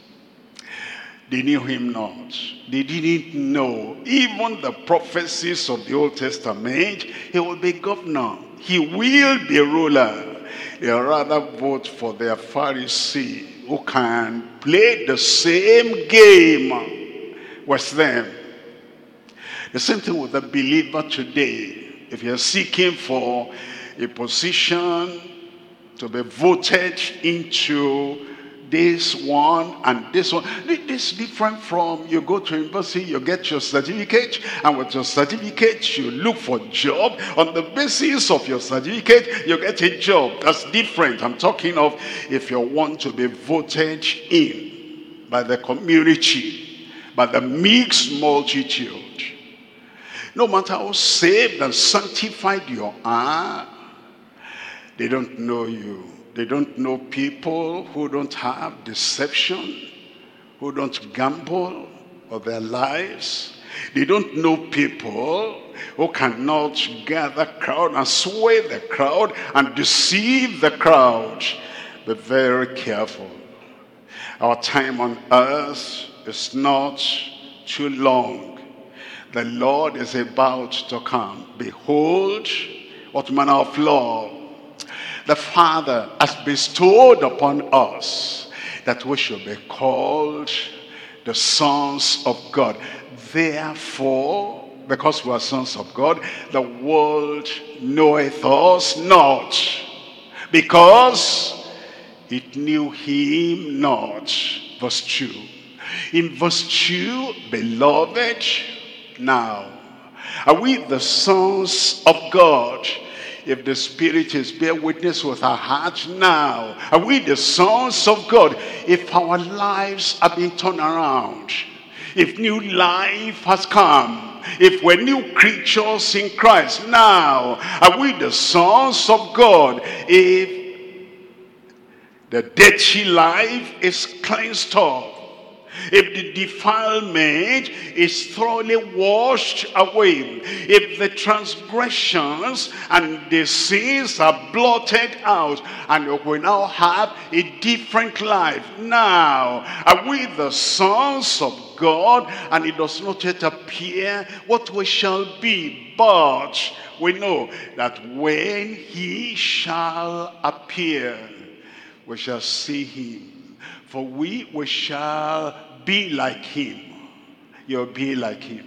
they knew him not. They didn't know. Even the prophecies of the Old Testament, he will be governor. He will be ruler. They rather vote for their Pharisee who can play the same game with them. The same thing with the believer today. If you're seeking for a position to be voted into this one and this one, this is different from you go to university, you get your certificate, and with your certificate you look for a job. On the basis of your certificate you get a job. That's different. I'm talking of if you want to be voted in by the community, by the mixed multitude. No matter how saved and sanctified you are, they don't know you. They don't know people who don't have deception, who don't gamble with their lives. They don't know people who cannot gather crowd and sway the crowd and deceive the crowd. Be very careful. Our time on earth is not too long. The Lord is about to come. Behold, what manner of love the Father has bestowed upon us, that we should be called the sons of God. Therefore, because we are sons of God, the world knoweth us not, because it knew him not. Verse two. In verse two, beloved, now are we the sons of God? If the Spirit is bear witness with our hearts now, are we the sons of God? If our lives have been turned around, if new life has come, if we're new creatures in Christ now, are we the sons of God? If the dirty life is cleansed off, if the defilement is thoroughly washed away, if the transgressions and the sins are blotted out, and we now have a different life now, are we the sons of God? And it does not yet appear what we shall be, but we know that when he shall appear, we shall see him, for we, we shall be like him. You'll be like him.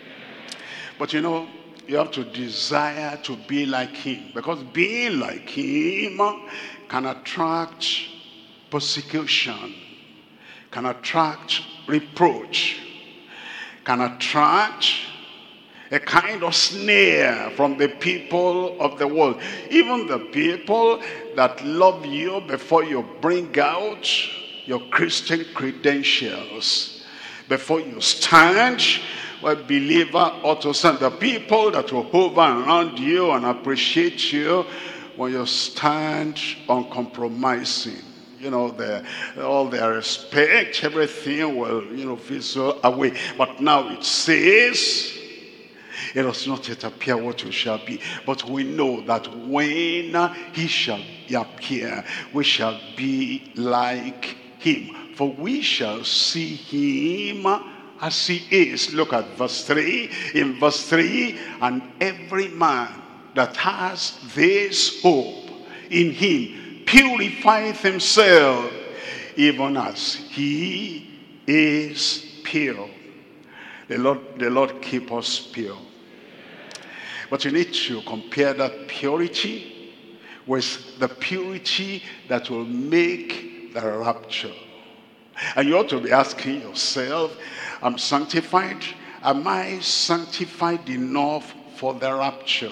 But you know, you have to desire to be like him, because being like him can attract persecution, can attract reproach, can attract a kind of snare from the people of the world. Even the people that love you before you bring out your Christian credentials, before you stand, well, believer ought to stand. The people that will hover around you and appreciate you when you stand uncompromising. You know, the, all their respect, everything will, you know, fizzle away. But now it says, it does not yet appear what you shall be, but we know that when he shall appear, we shall be like him, for we shall see him as he is. Look at verse three. In verse three, and every man that has this hope in him purifieth himself, even as he is pure. The Lord, the Lord keep us pure. But you need to compare that purity with the purity that will make the rapture. And you ought to be asking yourself, I'm sanctified. Am I sanctified enough for the rapture?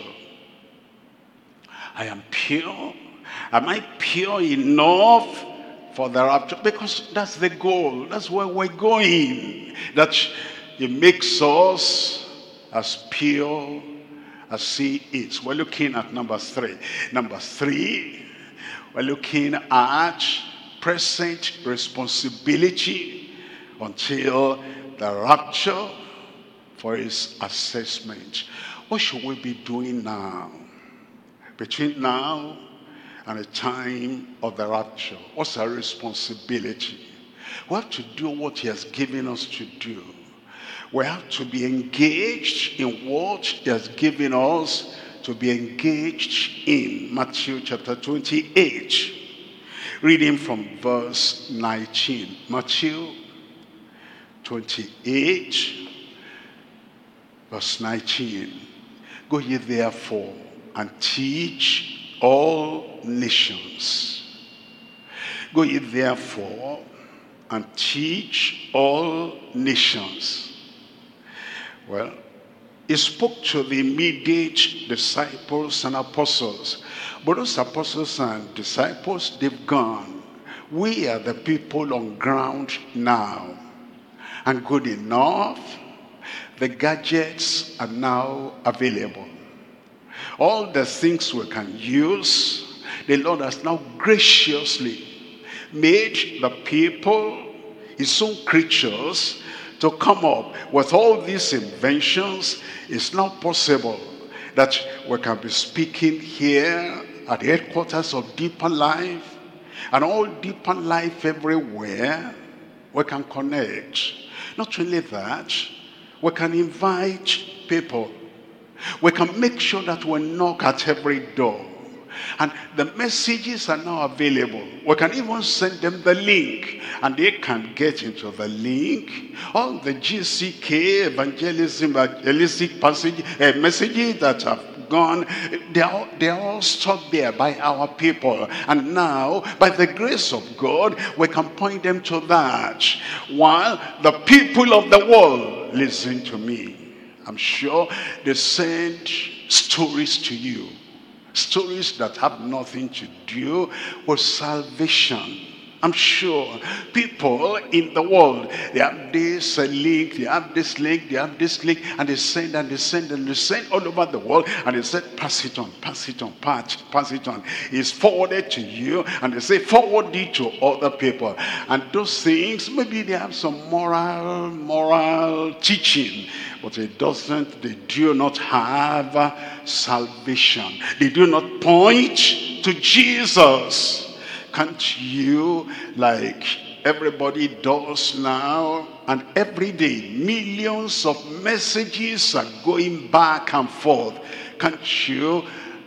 I am pure. Am I pure enough for the rapture? Because that's the goal. That's where we're going. That it makes us as pure as he is. We're looking at number three. Number three, we're looking at present responsibility until the rapture for his assessment. What should we be doing now? Between now and the time of the rapture, what's our responsibility? We have to do what he has given us to do. We have to be engaged in what he has given us to be engaged in. Matthew chapter twenty-eight, reading from verse nineteen. Matthew twenty-eight, verse nineteen. Go ye therefore and teach all nations. Go ye therefore and teach all nations. Well, he spoke to the immediate disciples and apostles. But those apostles and disciples, they've gone. We are the people on ground now. And good enough, the gadgets are now available. All the things we can use, the Lord has now graciously made the people, his own creatures, to come up with all these inventions. It's now possible that we can be speaking here at the headquarters of Deeper Life, and all Deeper Life everywhere. We can connect. Not only that, we can invite people. We can make sure that we knock at every door. And the messages are now available. We can even send them the link, and they can get into the link. All the G C K evangelism, evangelistic passage, uh, messages that have gone, they are, they are all stored there by our people. And now, by the grace of God, we can point them to that. While the people of the world, listen to me, I'm sure they send stories to you. Stories that have nothing to do with salvation. I'm sure people in the world, they have this uh, link, they have this link, they have this link, and they send and they send and they send all over the world, and they said, pass it on, pass it on, pass, pass it on. It's forwarded to you, and they say, forward it to other people. And those things, maybe they have some moral, moral teaching, but it doesn't, they do not have uh, salvation. They do not point to Jesus. Can't you, like everybody does now, and every day, millions of messages are going back and forth. Can't you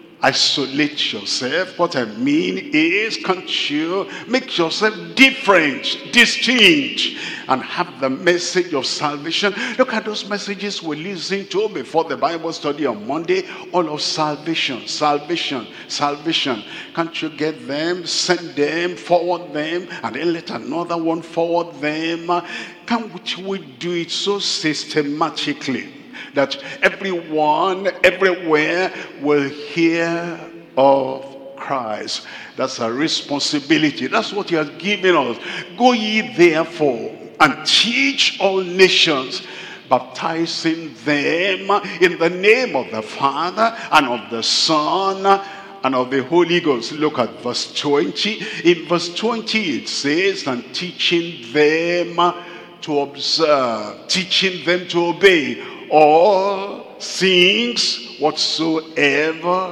isolate yourself? What I mean is, can't you make yourself different, distinct, and have the message of salvation? Look at those messages we listened to before the Bible study on Monday. All of salvation, salvation, salvation. Can't you get them, send them, forward them, and then let another one forward them? Can't we do it so systematically that everyone, everywhere will hear of Christ? That's our responsibility. That's what he has given us. Go ye therefore and teach all nations, baptizing them in the name of the Father and of the Son and of the Holy Ghost. Look at verse twenty. In verse twenty it says, and teaching them to observe, teaching them to obey all things whatsoever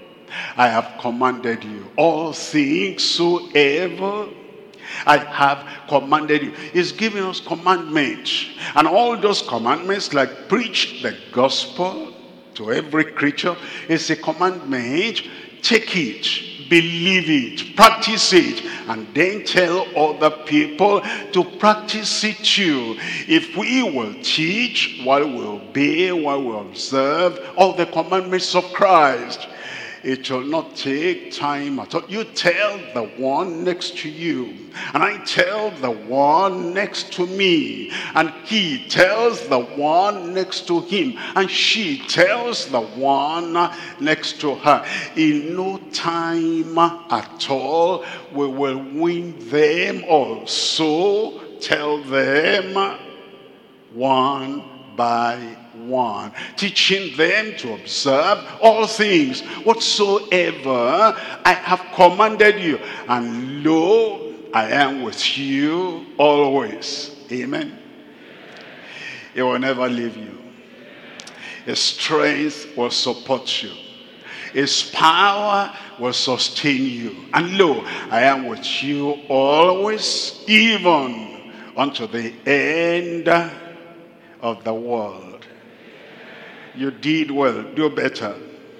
I have commanded you. All things soever I have commanded you. He's giving us commandments. And all those commandments, like preach the gospel to every creature, is a commandment. Take it, believe it, practice it, and then tell other people to practice it too. If we will teach while we obey, while we observe all the commandments of Christ, It will not take time at all. You tell the one next to you, and I tell the one next to me, and he tells the one next to him, and she tells the one next to her. In no time at all, we will win them all. So tell them one by one, teaching them to observe all things whatsoever I have commanded you, and lo, I am with you always. Amen. He will never leave you. His strength will support you. His power will sustain you. And lo, I am with you always, even unto the end of the world. You did well. Do better.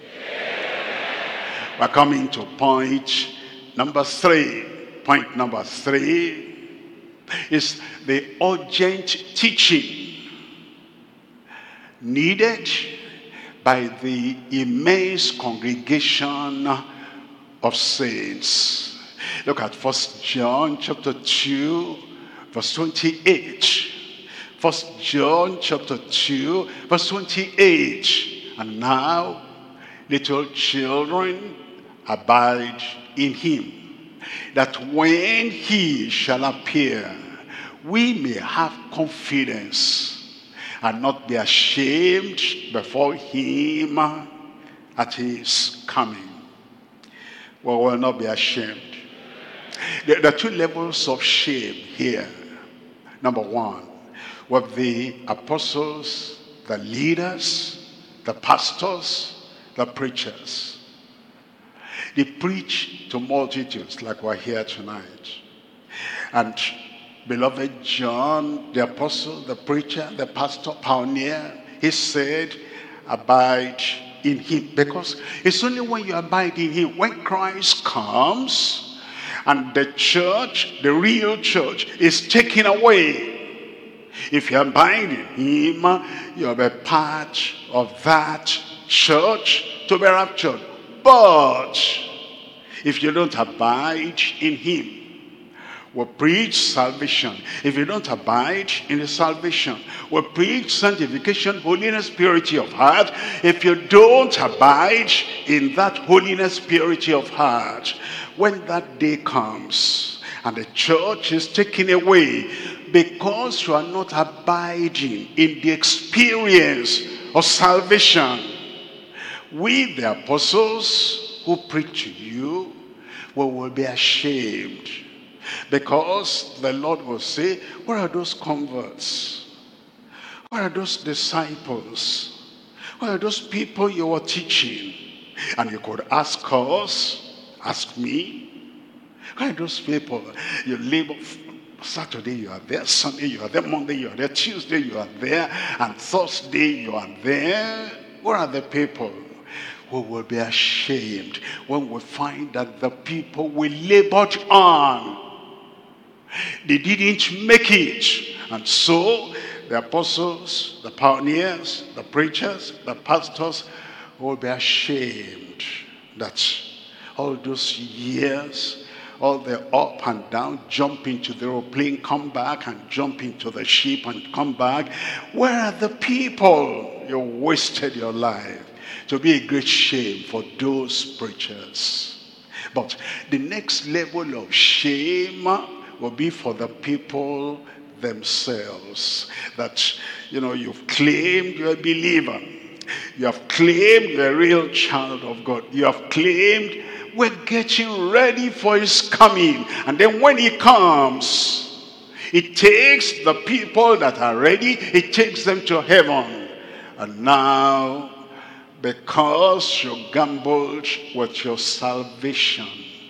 We're coming to point number three. Point number three is the urgent teaching needed by the immense congregation of saints. Look at First John chapter two, verse twenty-eight. First John chapter two, verse twenty-eight. And now, little children, abide in him, that when he shall appear, we may have confidence and not be ashamed before him at his coming. We will not be ashamed. There are two levels of shame here. Number one, with the apostles, the leaders, the pastors, the preachers. They preach to multitudes like we're here tonight. And beloved John, the apostle, the preacher, the pastor, pioneer, he said, abide in him. Because it's only when you abide in him, when Christ comes and the church, the real church, is taken away. If you abide in him, you'll be part of that church to be raptured. But if you don't abide in him, we'll preach salvation. If you don't abide in the salvation, we'll preach sanctification, holiness, purity of heart. If you don't abide in that holiness, purity of heart, when that day comes and the church is taken away because you are not abiding in the experience of salvation, we, the apostles who preach to you, we will be ashamed. Because the Lord will say, where are those converts? Where are those disciples? Where are those people you were teaching? And you could ask us, ask me, where are those people? You labor, Saturday you are there, Sunday you are there, Monday you are there, Tuesday you are there, and Thursday you are there. Where are the people? We will be ashamed when we find that the people we labored on, they didn't make it. And so the apostles, the pioneers, the preachers, the pastors will be ashamed that all those years, all the up and down, jump into the aeroplane, come back, and jump into the ship and come back. Where are the people? You wasted your life. To be a great shame for those preachers. But the next level of shame will be for the people themselves. That, you know, you've claimed you're a believer. You have claimed you're a real child of God. You have claimed we're getting ready for his coming. And then when he comes, it takes the people that are ready, it takes them to heaven. And now, because you gambled with your salvation,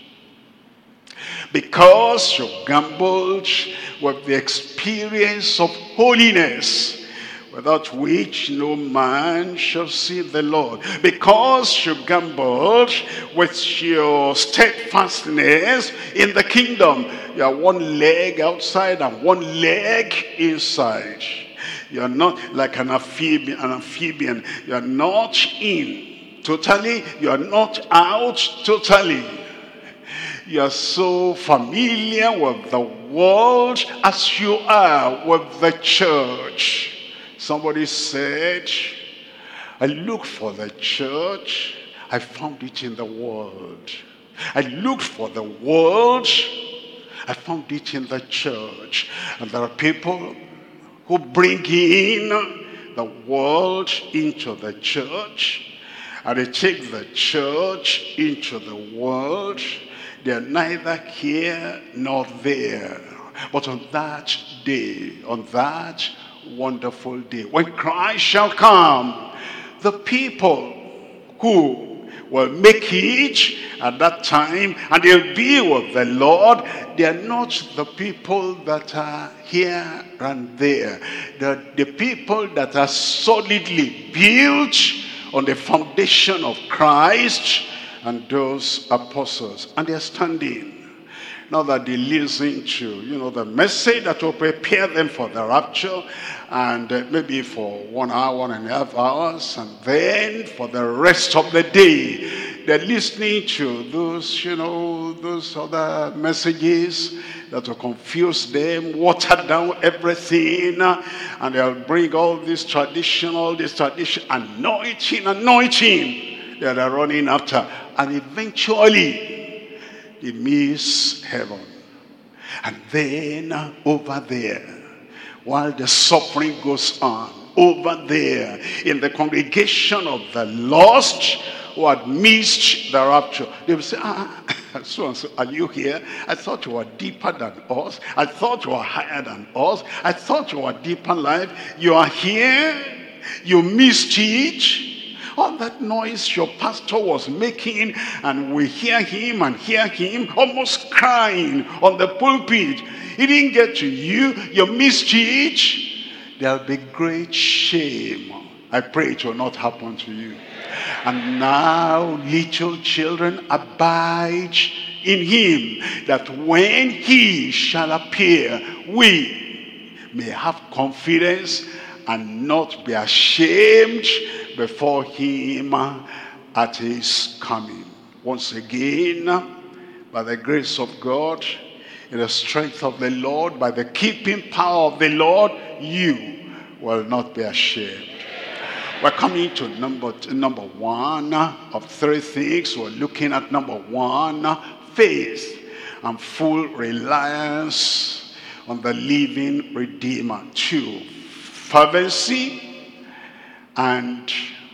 because you gambled with the experience of holiness, without which no man shall see the Lord, because you gambled with your steadfastness in the kingdom, you are one leg outside and one leg inside. You're not like an amphibian, an amphibian. You're not in totally. You are not out totally. You are so familiar with the world as you are with the church. Somebody said, I looked for the church, I found it in the world. I looked for the world, I found it in the church. And there are people who bring in the world into the church, and they take the church into the world. They are neither here nor there. But on that day, on that wonderful day, when Christ shall come, the people who will make it at that time, and they'll be with the Lord, they are not the people that are here and there. They're the people that are solidly built on the foundation of Christ and those apostles. And they're standing. Now that they listen to, you know, the message that will prepare them for the rapture, and uh, maybe for one hour, one and a half hours, and then for the rest of the day, they're listening to those, you know, those other messages that will confuse them, water down everything, and they'll bring all this tradition, all this tradition, anointing, anointing that they're running after, and eventually they miss heaven. And then uh, over there, while the suffering goes on, over there in the congregation of the lost who had missed the rapture, they will say, ah, so and so, are you here? I thought you were deeper than us. I thought you were higher than us. I thought you were deeper in life. You are here. You missed it. All that noise your pastor was making, and we hear him and hear him almost crying on the pulpit. He didn't get to you. You missed it. There'll be great shame. I pray it will not happen to you. And now, little children, abide in him, that when he shall appear, we may have confidence and not be ashamed before him at his coming. Once again, by the grace of God, in the strength of the Lord, by the keeping power of the Lord, you will not be ashamed. We're coming to number, number one of three things. We're looking at number one, faith and full reliance on the living Redeemer. Two, fervency and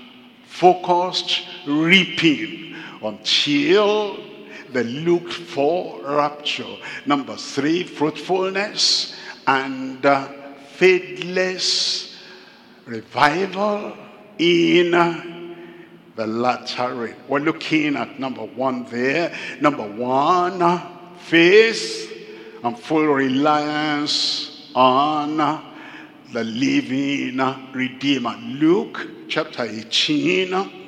focused reaping until the looked for rapture. Number three, fruitfulness and uh, faithless revival in uh, the latter rain. We're looking at number one there. Number one, uh, faith and full reliance on uh, the living Redeemer. Luke chapter eighteen,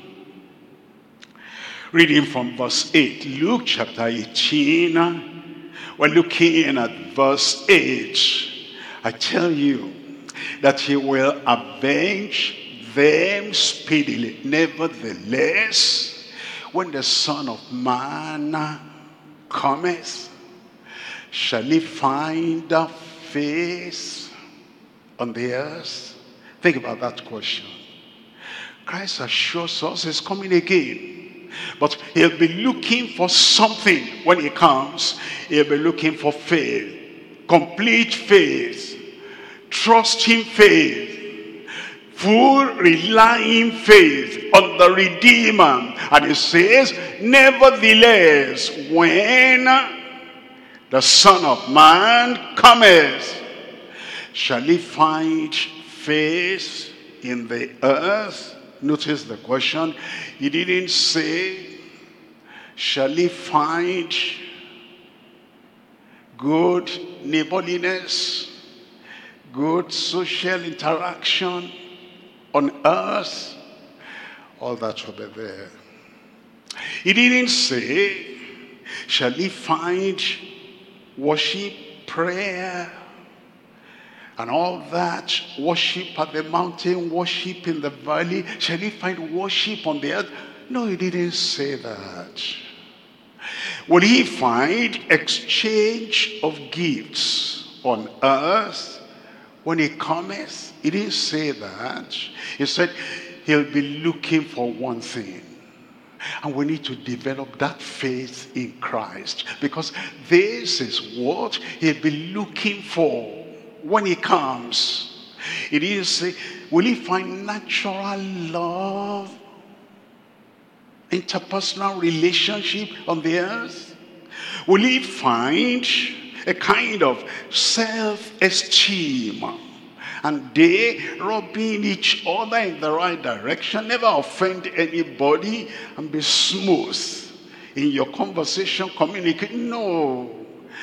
reading from verse eight. Luke chapter eighteen, we're looking at verse eight. I tell you that he will avenge them speedily. Nevertheless, when the Son of Man cometh, shall he find faith on the earth? Think about that question. Christ assures us he's coming again, but he'll be looking for something when he comes. He'll be looking for faith, complete faith, trusting faith, full relying faith on the Redeemer. And he says, nevertheless, when the Son of Man cometh, shall he find faith in the earth? Notice the question. He didn't say, shall he find good neighborliness, good social interaction on earth? All that will be there. He didn't say, shall he find worship, prayer, and all that, worship at the mountain, worship in the valley? Shall he find worship on the earth? No, he didn't say that. Will he find exchange of gifts on earth when he cometh? He didn't say that. He said he'll be looking for one thing. And we need to develop that faith in Christ, because this is what he'll be looking for when he comes. It is say, will he find natural love, interpersonal relationship on the earth? Will he find a kind of self-esteem, and they rubbing each other in the right direction, never offend anybody, and be smooth in your conversation, communicate? No.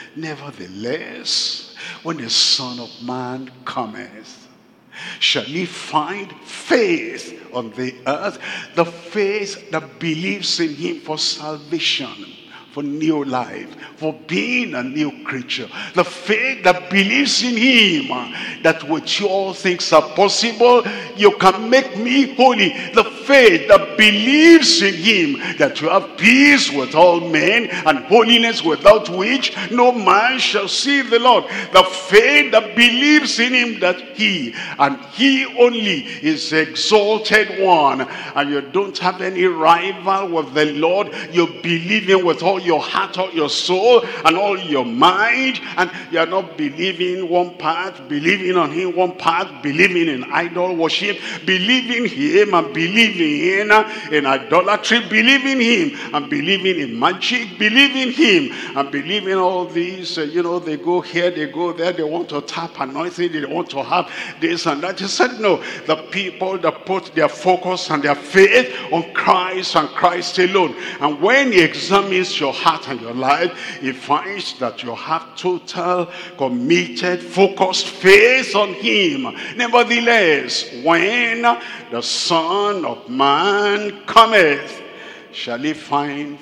Nevertheless, when the Son of Man cometh, shall he find faith on the earth? The faith that believes in him for salvation, for new life, for being a new creature. The faith that believes in him, that with you all things are possible, you can make me holy. The faith that believes in him, that you have peace with all men, and holiness without which no man shall see the Lord. The faith that believes in him, that he, and he only, is the exalted one, and you don't have any rival with the Lord. You believe him with all your heart, all your soul, and all your mind, and you are not believing one part, believing on him one part, believing in idol worship, believing him and believing in, in idolatry, believing him and believing in magic, believing him and believing all these, uh, you know, they go here, they go there, they want to tap anointing, they want to have this and that. He said no. The people that put their focus and their faith on Christ and Christ alone, and when he examines your heart and your life, he finds that you have total, committed, focused faith on him. Nevertheless, when the Son of Man cometh, shall he find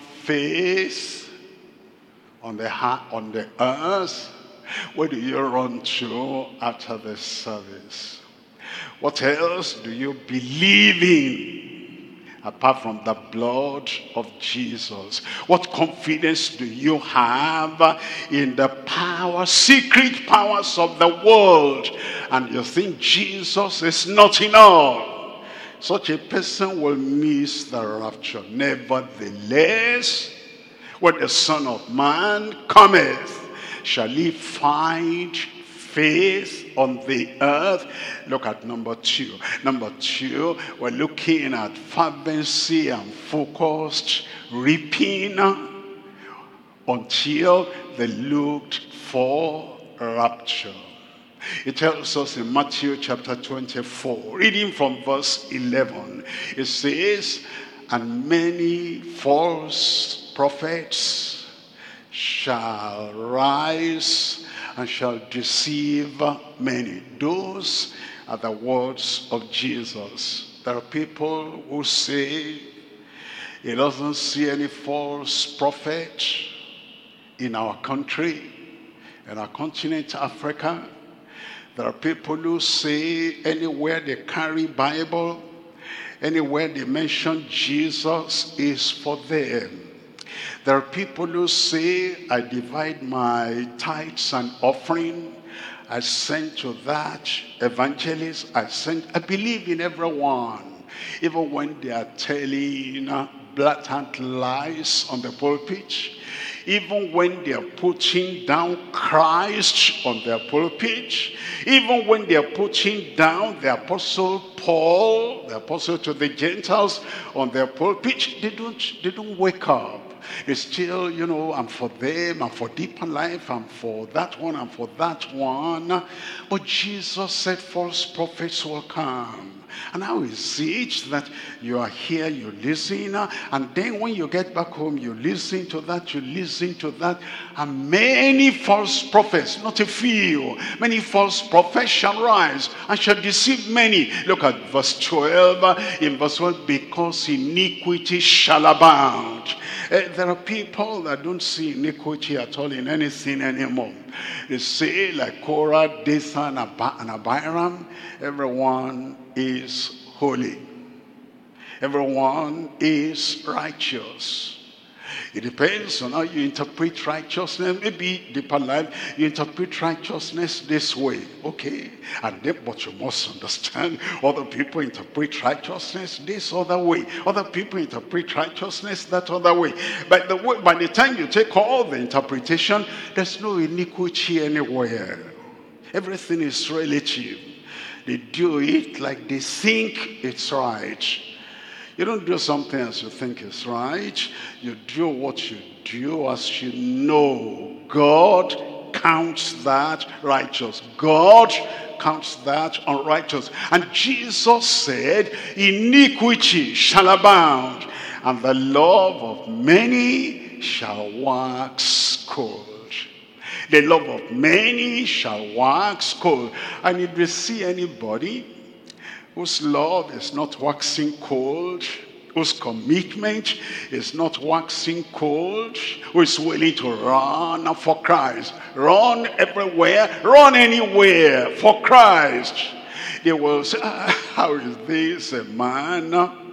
faith on the heart, on the earth? Where do you run to after the service? What else do you believe in apart from the blood of Jesus? What confidence do you have in the power, secret powers of the world, and you think Jesus is not enough? Such a person will miss the rapture. Nevertheless, when the Son of Man cometh, shall he find faith on the earth? Look at number two. Number two, we're looking at fervency and focused reaping until they looked for rapture. It tells us in Matthew chapter twenty-four, reading from verse eleven, it says, and many false prophets shall rise and shall deceive many. Those are the words of Jesus. There are people who say he doesn't see any false prophet in our country, in our continent, Africa. There are people who say anywhere they carry Bible, anywhere they mention Jesus is for them. There are people who say, I divide my tithes and offering, I send to that evangelist, I send, I believe in everyone, even when they are telling blatant lies on the pulpit, even when they are putting down Christ on their pulpit, even when they are putting down the Apostle Paul, the apostle to the Gentiles, on their pulpit, they don't, they don't wake up. It's still, you know, I'm for them, I'm for deeper life, I'm for that one, I'm for that one. But Jesus said false prophets will come. And how is it that you are here, you listen, and then when you get back home, you listen to that, you listen to that, and many false prophets, not a few, many false prophets shall rise and shall deceive many. Look at verse twelve. In verse twelve, because iniquity shall abound. Uh, there are people that don't see iniquity at all in anything anymore. They say, like Korah, Dathan, and Abiram, everyone is holy. Everyone is righteous. It depends on how you interpret righteousness. Maybe deeper life, you interpret righteousness this way. Okay. And then, but you must understand, other people interpret righteousness this other way. Other people interpret righteousness that other way. But the way, by the time you take all the interpretation, there's no iniquity anywhere. Everything is relative. They do it like they think it's right. You don't do something as you think is right. You do what you do as you know. God counts that righteous. God counts that unrighteous. And Jesus said, iniquity shall abound, and the love of many shall wax cold. The love of many shall wax cold. And if you see anybody whose love is not waxing cold, whose commitment is not waxing cold, who is willing to run for Christ, run everywhere, run anywhere for Christ, they will say, ah, how is this a man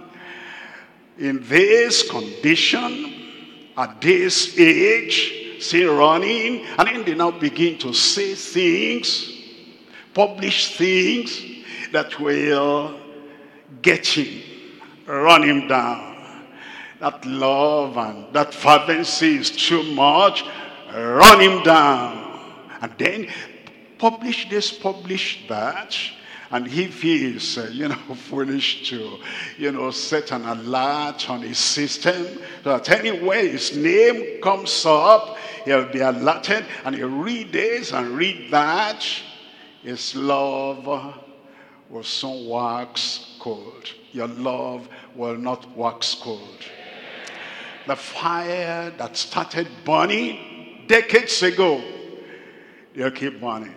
in this condition, at this age, still running? And then they now begin to say things, publish things that will get him, run him down. That love and that fervency is too much, run him down. And then publish this, publish that. And if he is, uh, you know, foolish to, you know, set an alert on his system, so that anywhere his name comes up, he'll be alerted, and he'll read this and read that. His love will soon wax cold. Your love will not wax cold. The fire that started burning decades ago, they'll keep burning.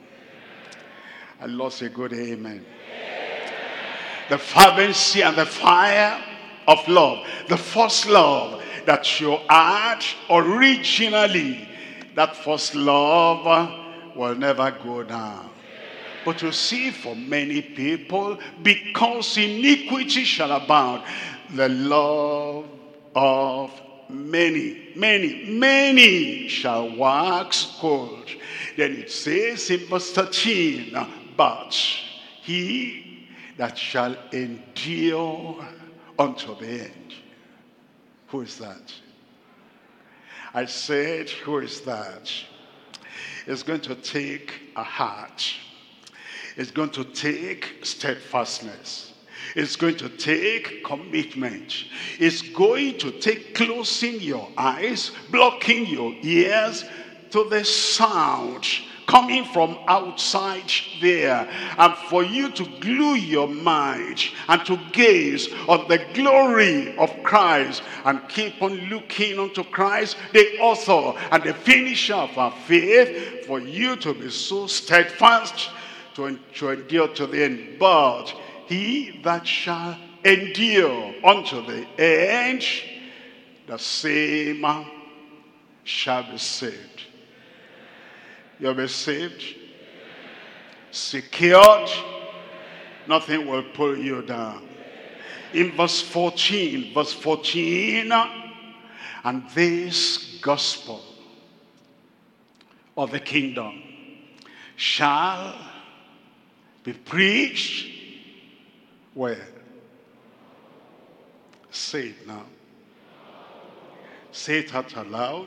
I lost a good amen. The fervency and the fire of love, the first love that you had originally, that first love will never go down. But you see, for many people, because iniquity shall abound, the love of many, many, many shall wax cold. Then it says in verse thirteen, but he that shall endure unto the end. Who is that? I said, who is that? It's going to take a heart. It's going to take steadfastness. It's going to take commitment. It's going to take closing your eyes, blocking your ears to the sound coming from outside there, and for you to glue your mind and to gaze on the glory of Christ and keep on looking unto Christ, the author and the finisher of our faith, for you to be so steadfast to, to endure to the end. But he that shall endure unto the end, the same shall be saved. You'll be saved, secured, nothing will pull you down. In verse fourteen, verse fourteen, and this gospel of the kingdom shall be preached where? Say it now. Say it out aloud.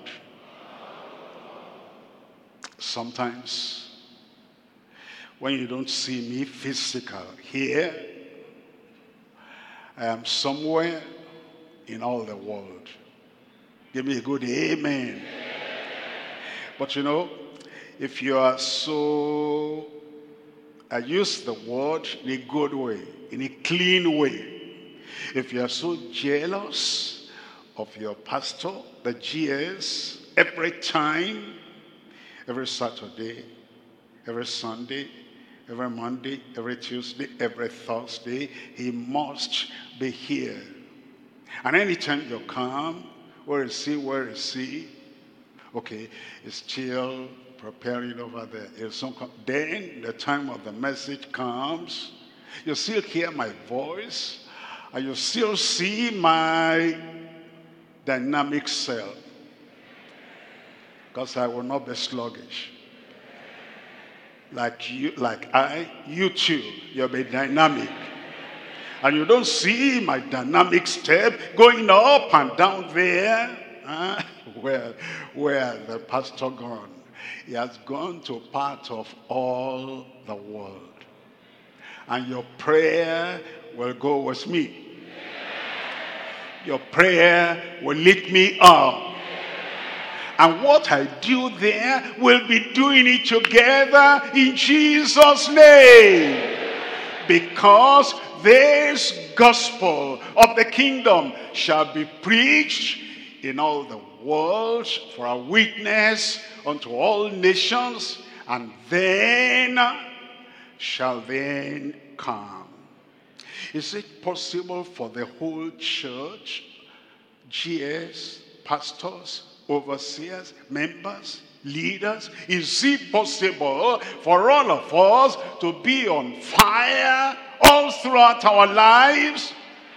Sometimes, when you don't see me physical here, I am somewhere in all the world. Give me a good amen. But you know, if you are so, I use the word in a good way, in a clean way. If you are so jealous of your pastor, the G S, every time, every Saturday, every Sunday, every Monday, every Tuesday, every Thursday, he must be here. And anytime you come, where is he, where is he? Okay, he's still preparing over there. He'll soon come. Then the time of the message comes. You still hear my voice. And you still see my dynamic self. Because I will not be sluggish. Like you, like I, you too, you'll be dynamic. And you don't see my dynamic step going up and down there. Huh? Where, where the pastor gone? He has gone to part of all the world. And your prayer will go with me. Your prayer will lift me up. And what I do there, we'll be doing it together in Jesus' name. Because this gospel of the kingdom shall be preached in all the world for a witness unto all nations, and then shall then come. Is it possible for the whole church, G S, pastors, overseers, members, leaders, is it possible for all of us to be on fire all throughout our lives?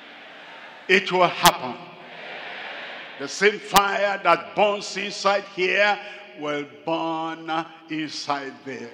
It will happen. The same fire that burns inside here will burn inside there.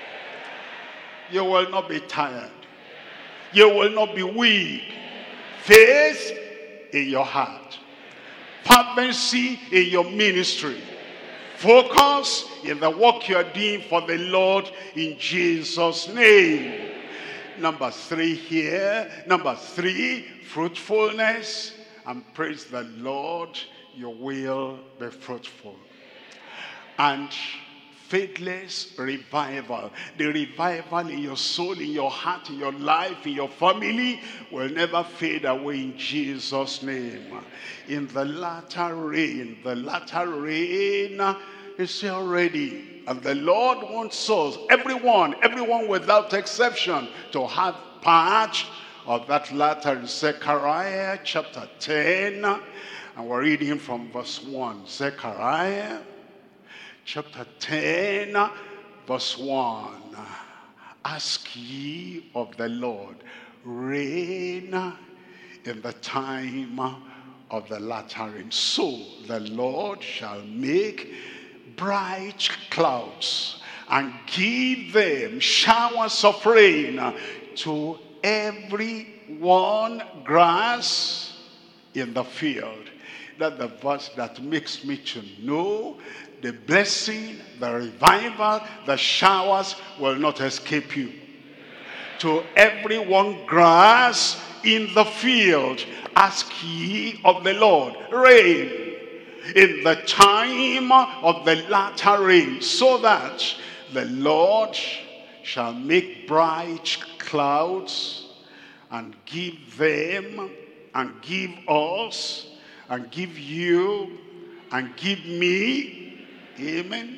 You will not be tired. You will not be weak. Faith in your heart. Fervency in your ministry. Focus in the work you are doing for the Lord in Jesus' name. Number three here. Number three, fruitfulness. And praise the Lord, you will be fruitful. And faithless revival. The revival in your soul, in your heart, in your life, in your family will never fade away in Jesus' name. In the latter rain, the latter rain is here already. And the Lord wants us, everyone, everyone without exception, to have part of that latter in Zechariah chapter ten. And we're reading from verse one. Zechariah chapter ten, verse one. Ask ye of the Lord rain in the time of the latter rain. So the Lord shall make bright clouds and give them showers of rain to every one grass in the field. That's the verse that makes me to know the blessing, the revival, the showers will not escape you. To every one grass in the field, ask ye of the Lord rain in the time of the latter rain, so that the Lord shall make bright clouds and give them and give us and give you and give me, amen,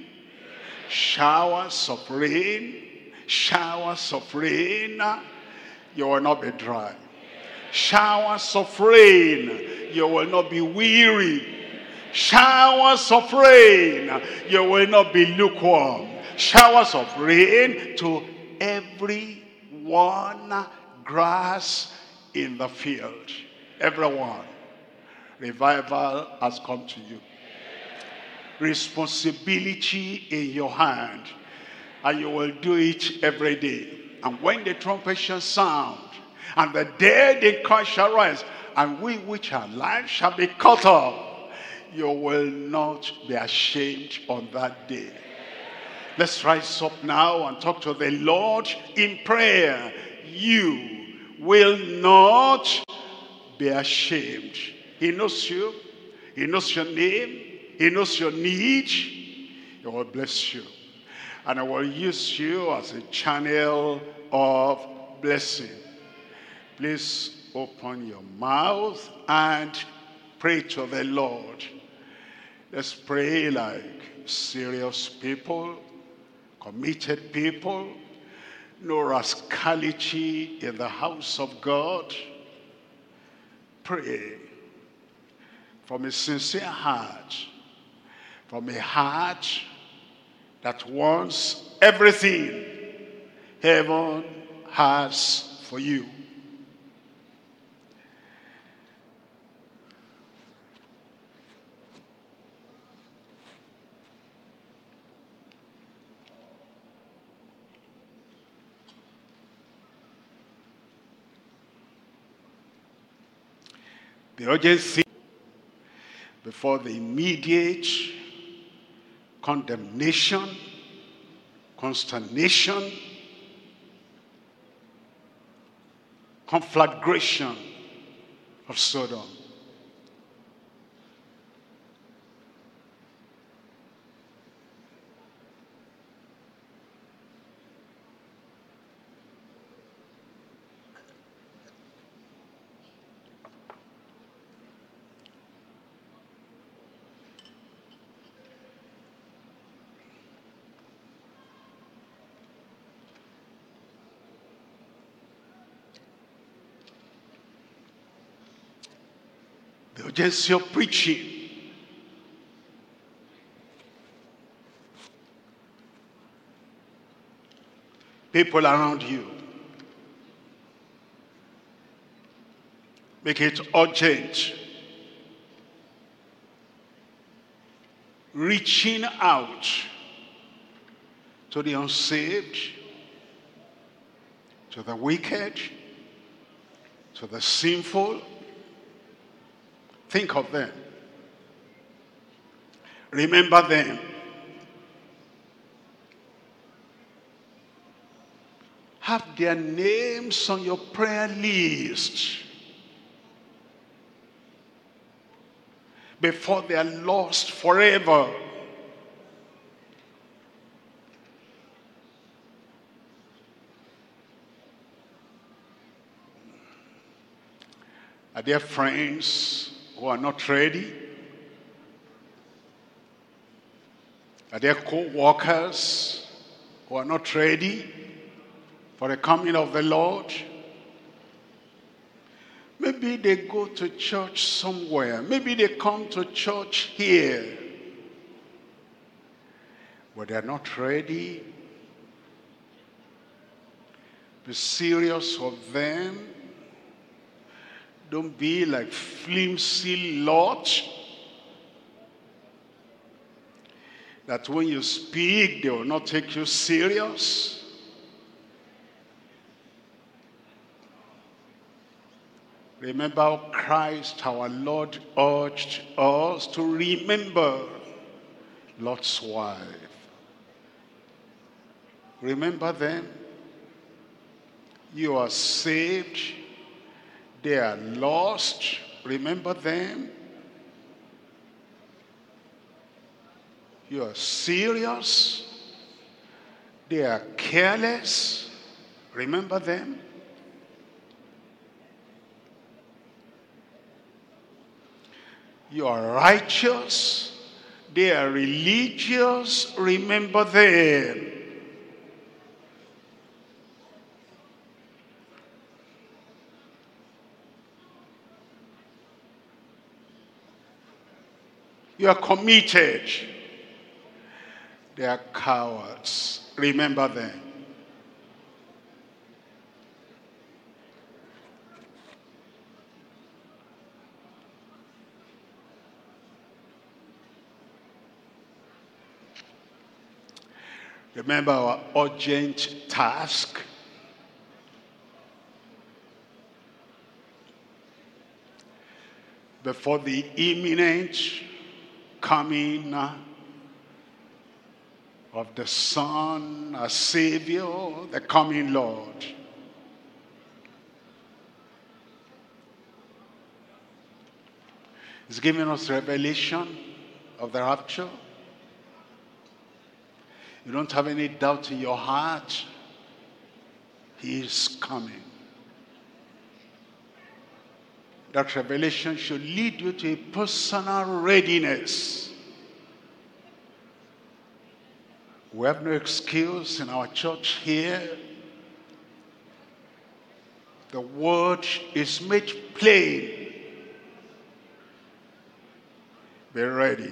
showers of rain, showers of rain. You will not be dry. Showers of rain, you will not be weary. Showers of rain, you will not be lukewarm. Showers of rain to every one grass in the field. Everyone. Revival has come to you. Responsibility in your hand. And you will do it every day. And when the trumpet shall sound, and the dead in Christ shall rise, and we which are alive shall be caught up, you will not be ashamed on that day. Let's rise up now and talk to the Lord in prayer. You will not be ashamed. He knows you. He knows your name. He knows your need. He will bless you. And I will use you as a channel of blessing. Please open your mouth and pray to the Lord. Let's pray like serious people, committed people, no rascality in the house of God. Pray from a sincere heart, from a heart that wants everything heaven has for you. The urgency before the immediate condemnation, consternation, conflagration of Sodom. The urgency of preaching. People around you. Make it urgent. Reaching out to the unsaved, to the wicked, to the sinful. Think of them. Remember them. Have their names on your prayer list before they are lost forever. Are there friends who are not ready? Are there co-workers who are not ready for the coming of the Lord? Maybe they go to church somewhere. Maybe they come to church here. But they're not ready. Be serious of them. Don't be like flimsy Lot, that when you speak, they will not take you serious. Remember how Christ, our Lord, urged us to remember Lot's wife. Remember them. You are saved. They are lost. Remember them. You are serious. They are careless. Remember them. You are righteous. They are religious. Remember them. You are committed. They are cowards. Remember them. Remember our urgent task. Before the imminent coming of the Son, our Savior, the coming Lord. He's giving us revelation of the rapture. You don't have any doubt in your heart. He is coming. That revelation should lead you to a personal readiness. We have no excuse in our church here. The word is made plain. Be ready.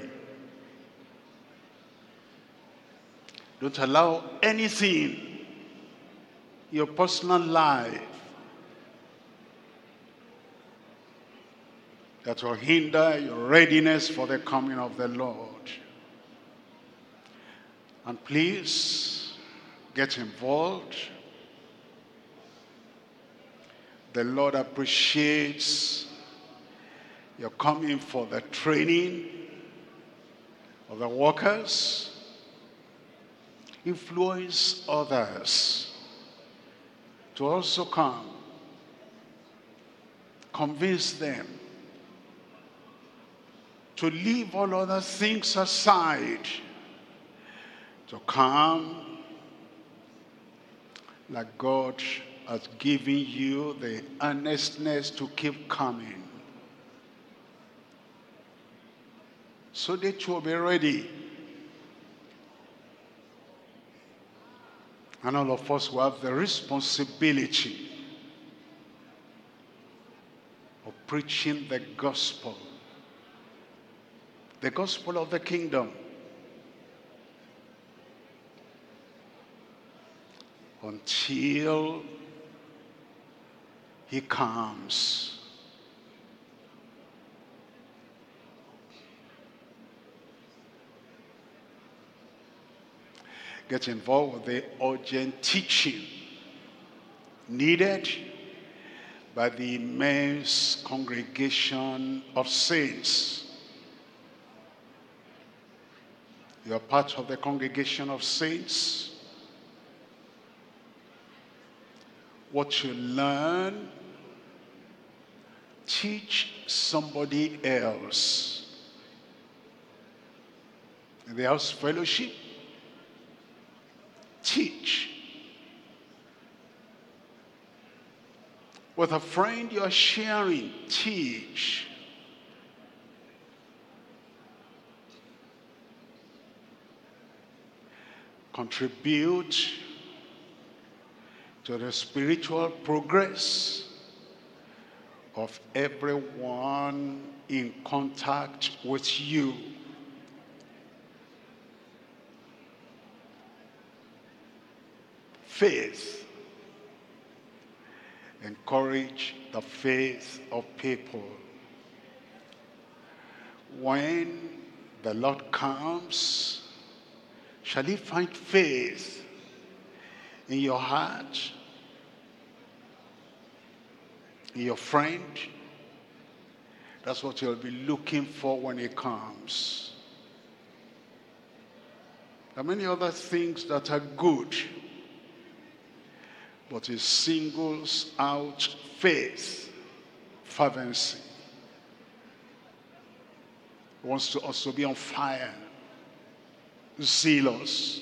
Don't allow anything in your personal life that will hinder your readiness for the coming of the Lord. And please get involved. The Lord appreciates You're coming for the training of the workers. Influence others to also come. Convince them to leave all other things aside, to come like God has given you the earnestness to keep coming. So that you will be ready. And all of us will have the responsibility of preaching the gospel. The gospel of the kingdom. Until he comes. Get involved with the urgent teaching needed by the immense congregation of saints. You are part of the congregation of saints. What you learn, teach somebody else. In the house fellowship, teach. With a friend you are sharing, teach. Contribute to the spiritual progress of everyone in contact with you. Faith. Encourage the faith of people. When the Lord comes, shall he find faith in your heart, in your friend? That's what you'll be looking for when he comes. There are many other things that are good, but he singles out faith, fervency. He wants to also be on fire, zealous,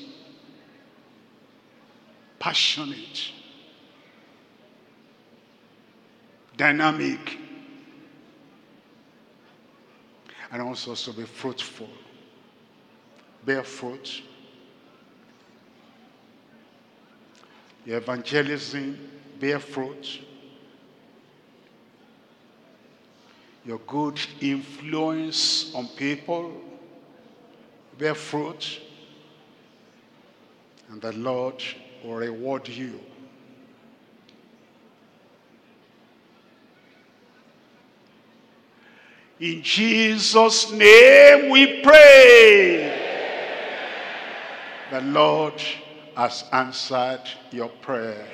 passionate, dynamic, and also to be fruitful, bear fruit. Your evangelism, bear fruit. Your good influence on people, bear fruit. And the Lord will reward you. In Jesus' name we pray. The Lord has answered your prayer.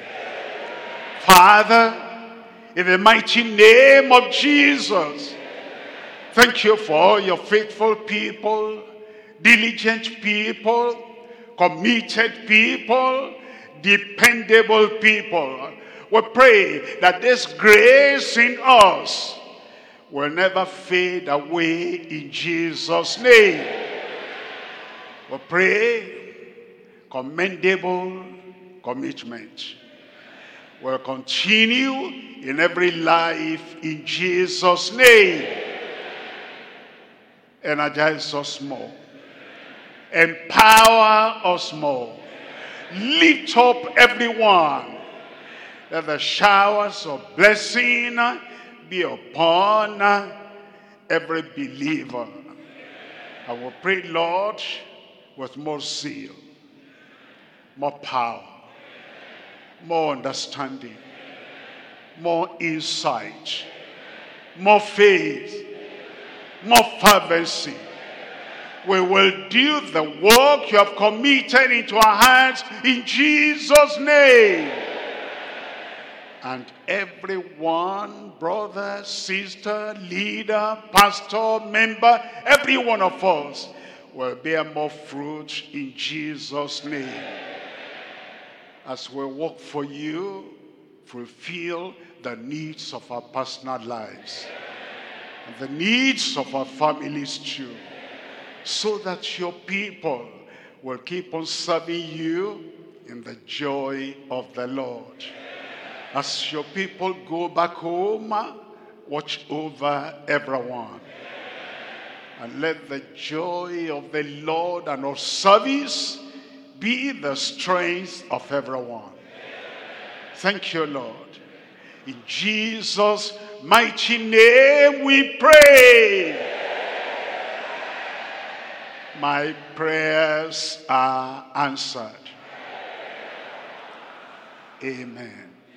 Father, in the mighty name of Jesus, thank you for your faithful people, diligent people, committed people, dependable people. We pray that this grace in us will never fade away in Jesus' name. We pray commendable commitment will continue in every life in Jesus' name. Energize us more. Empower us more. Lift up everyone. Let the showers of blessing be upon every believer. I will pray, Lord, with more zeal, more power, more understanding, more insight, more faith, more fervency. We will do the work you have committed into our hands in Jesus' name. And everyone, brother, sister, leader, pastor, member, every one of us will bear more fruit in Jesus' name. As we work for you, fulfill the needs of our personal lives, and the needs of our families too, so that your people will keep on serving you in the joy of the Lord. As your people go back home, watch over everyone. And let the joy of the Lord and our service be the strength of everyone. Thank you, Lord. In Jesus' mighty name we pray. My prayers are answered. Amen.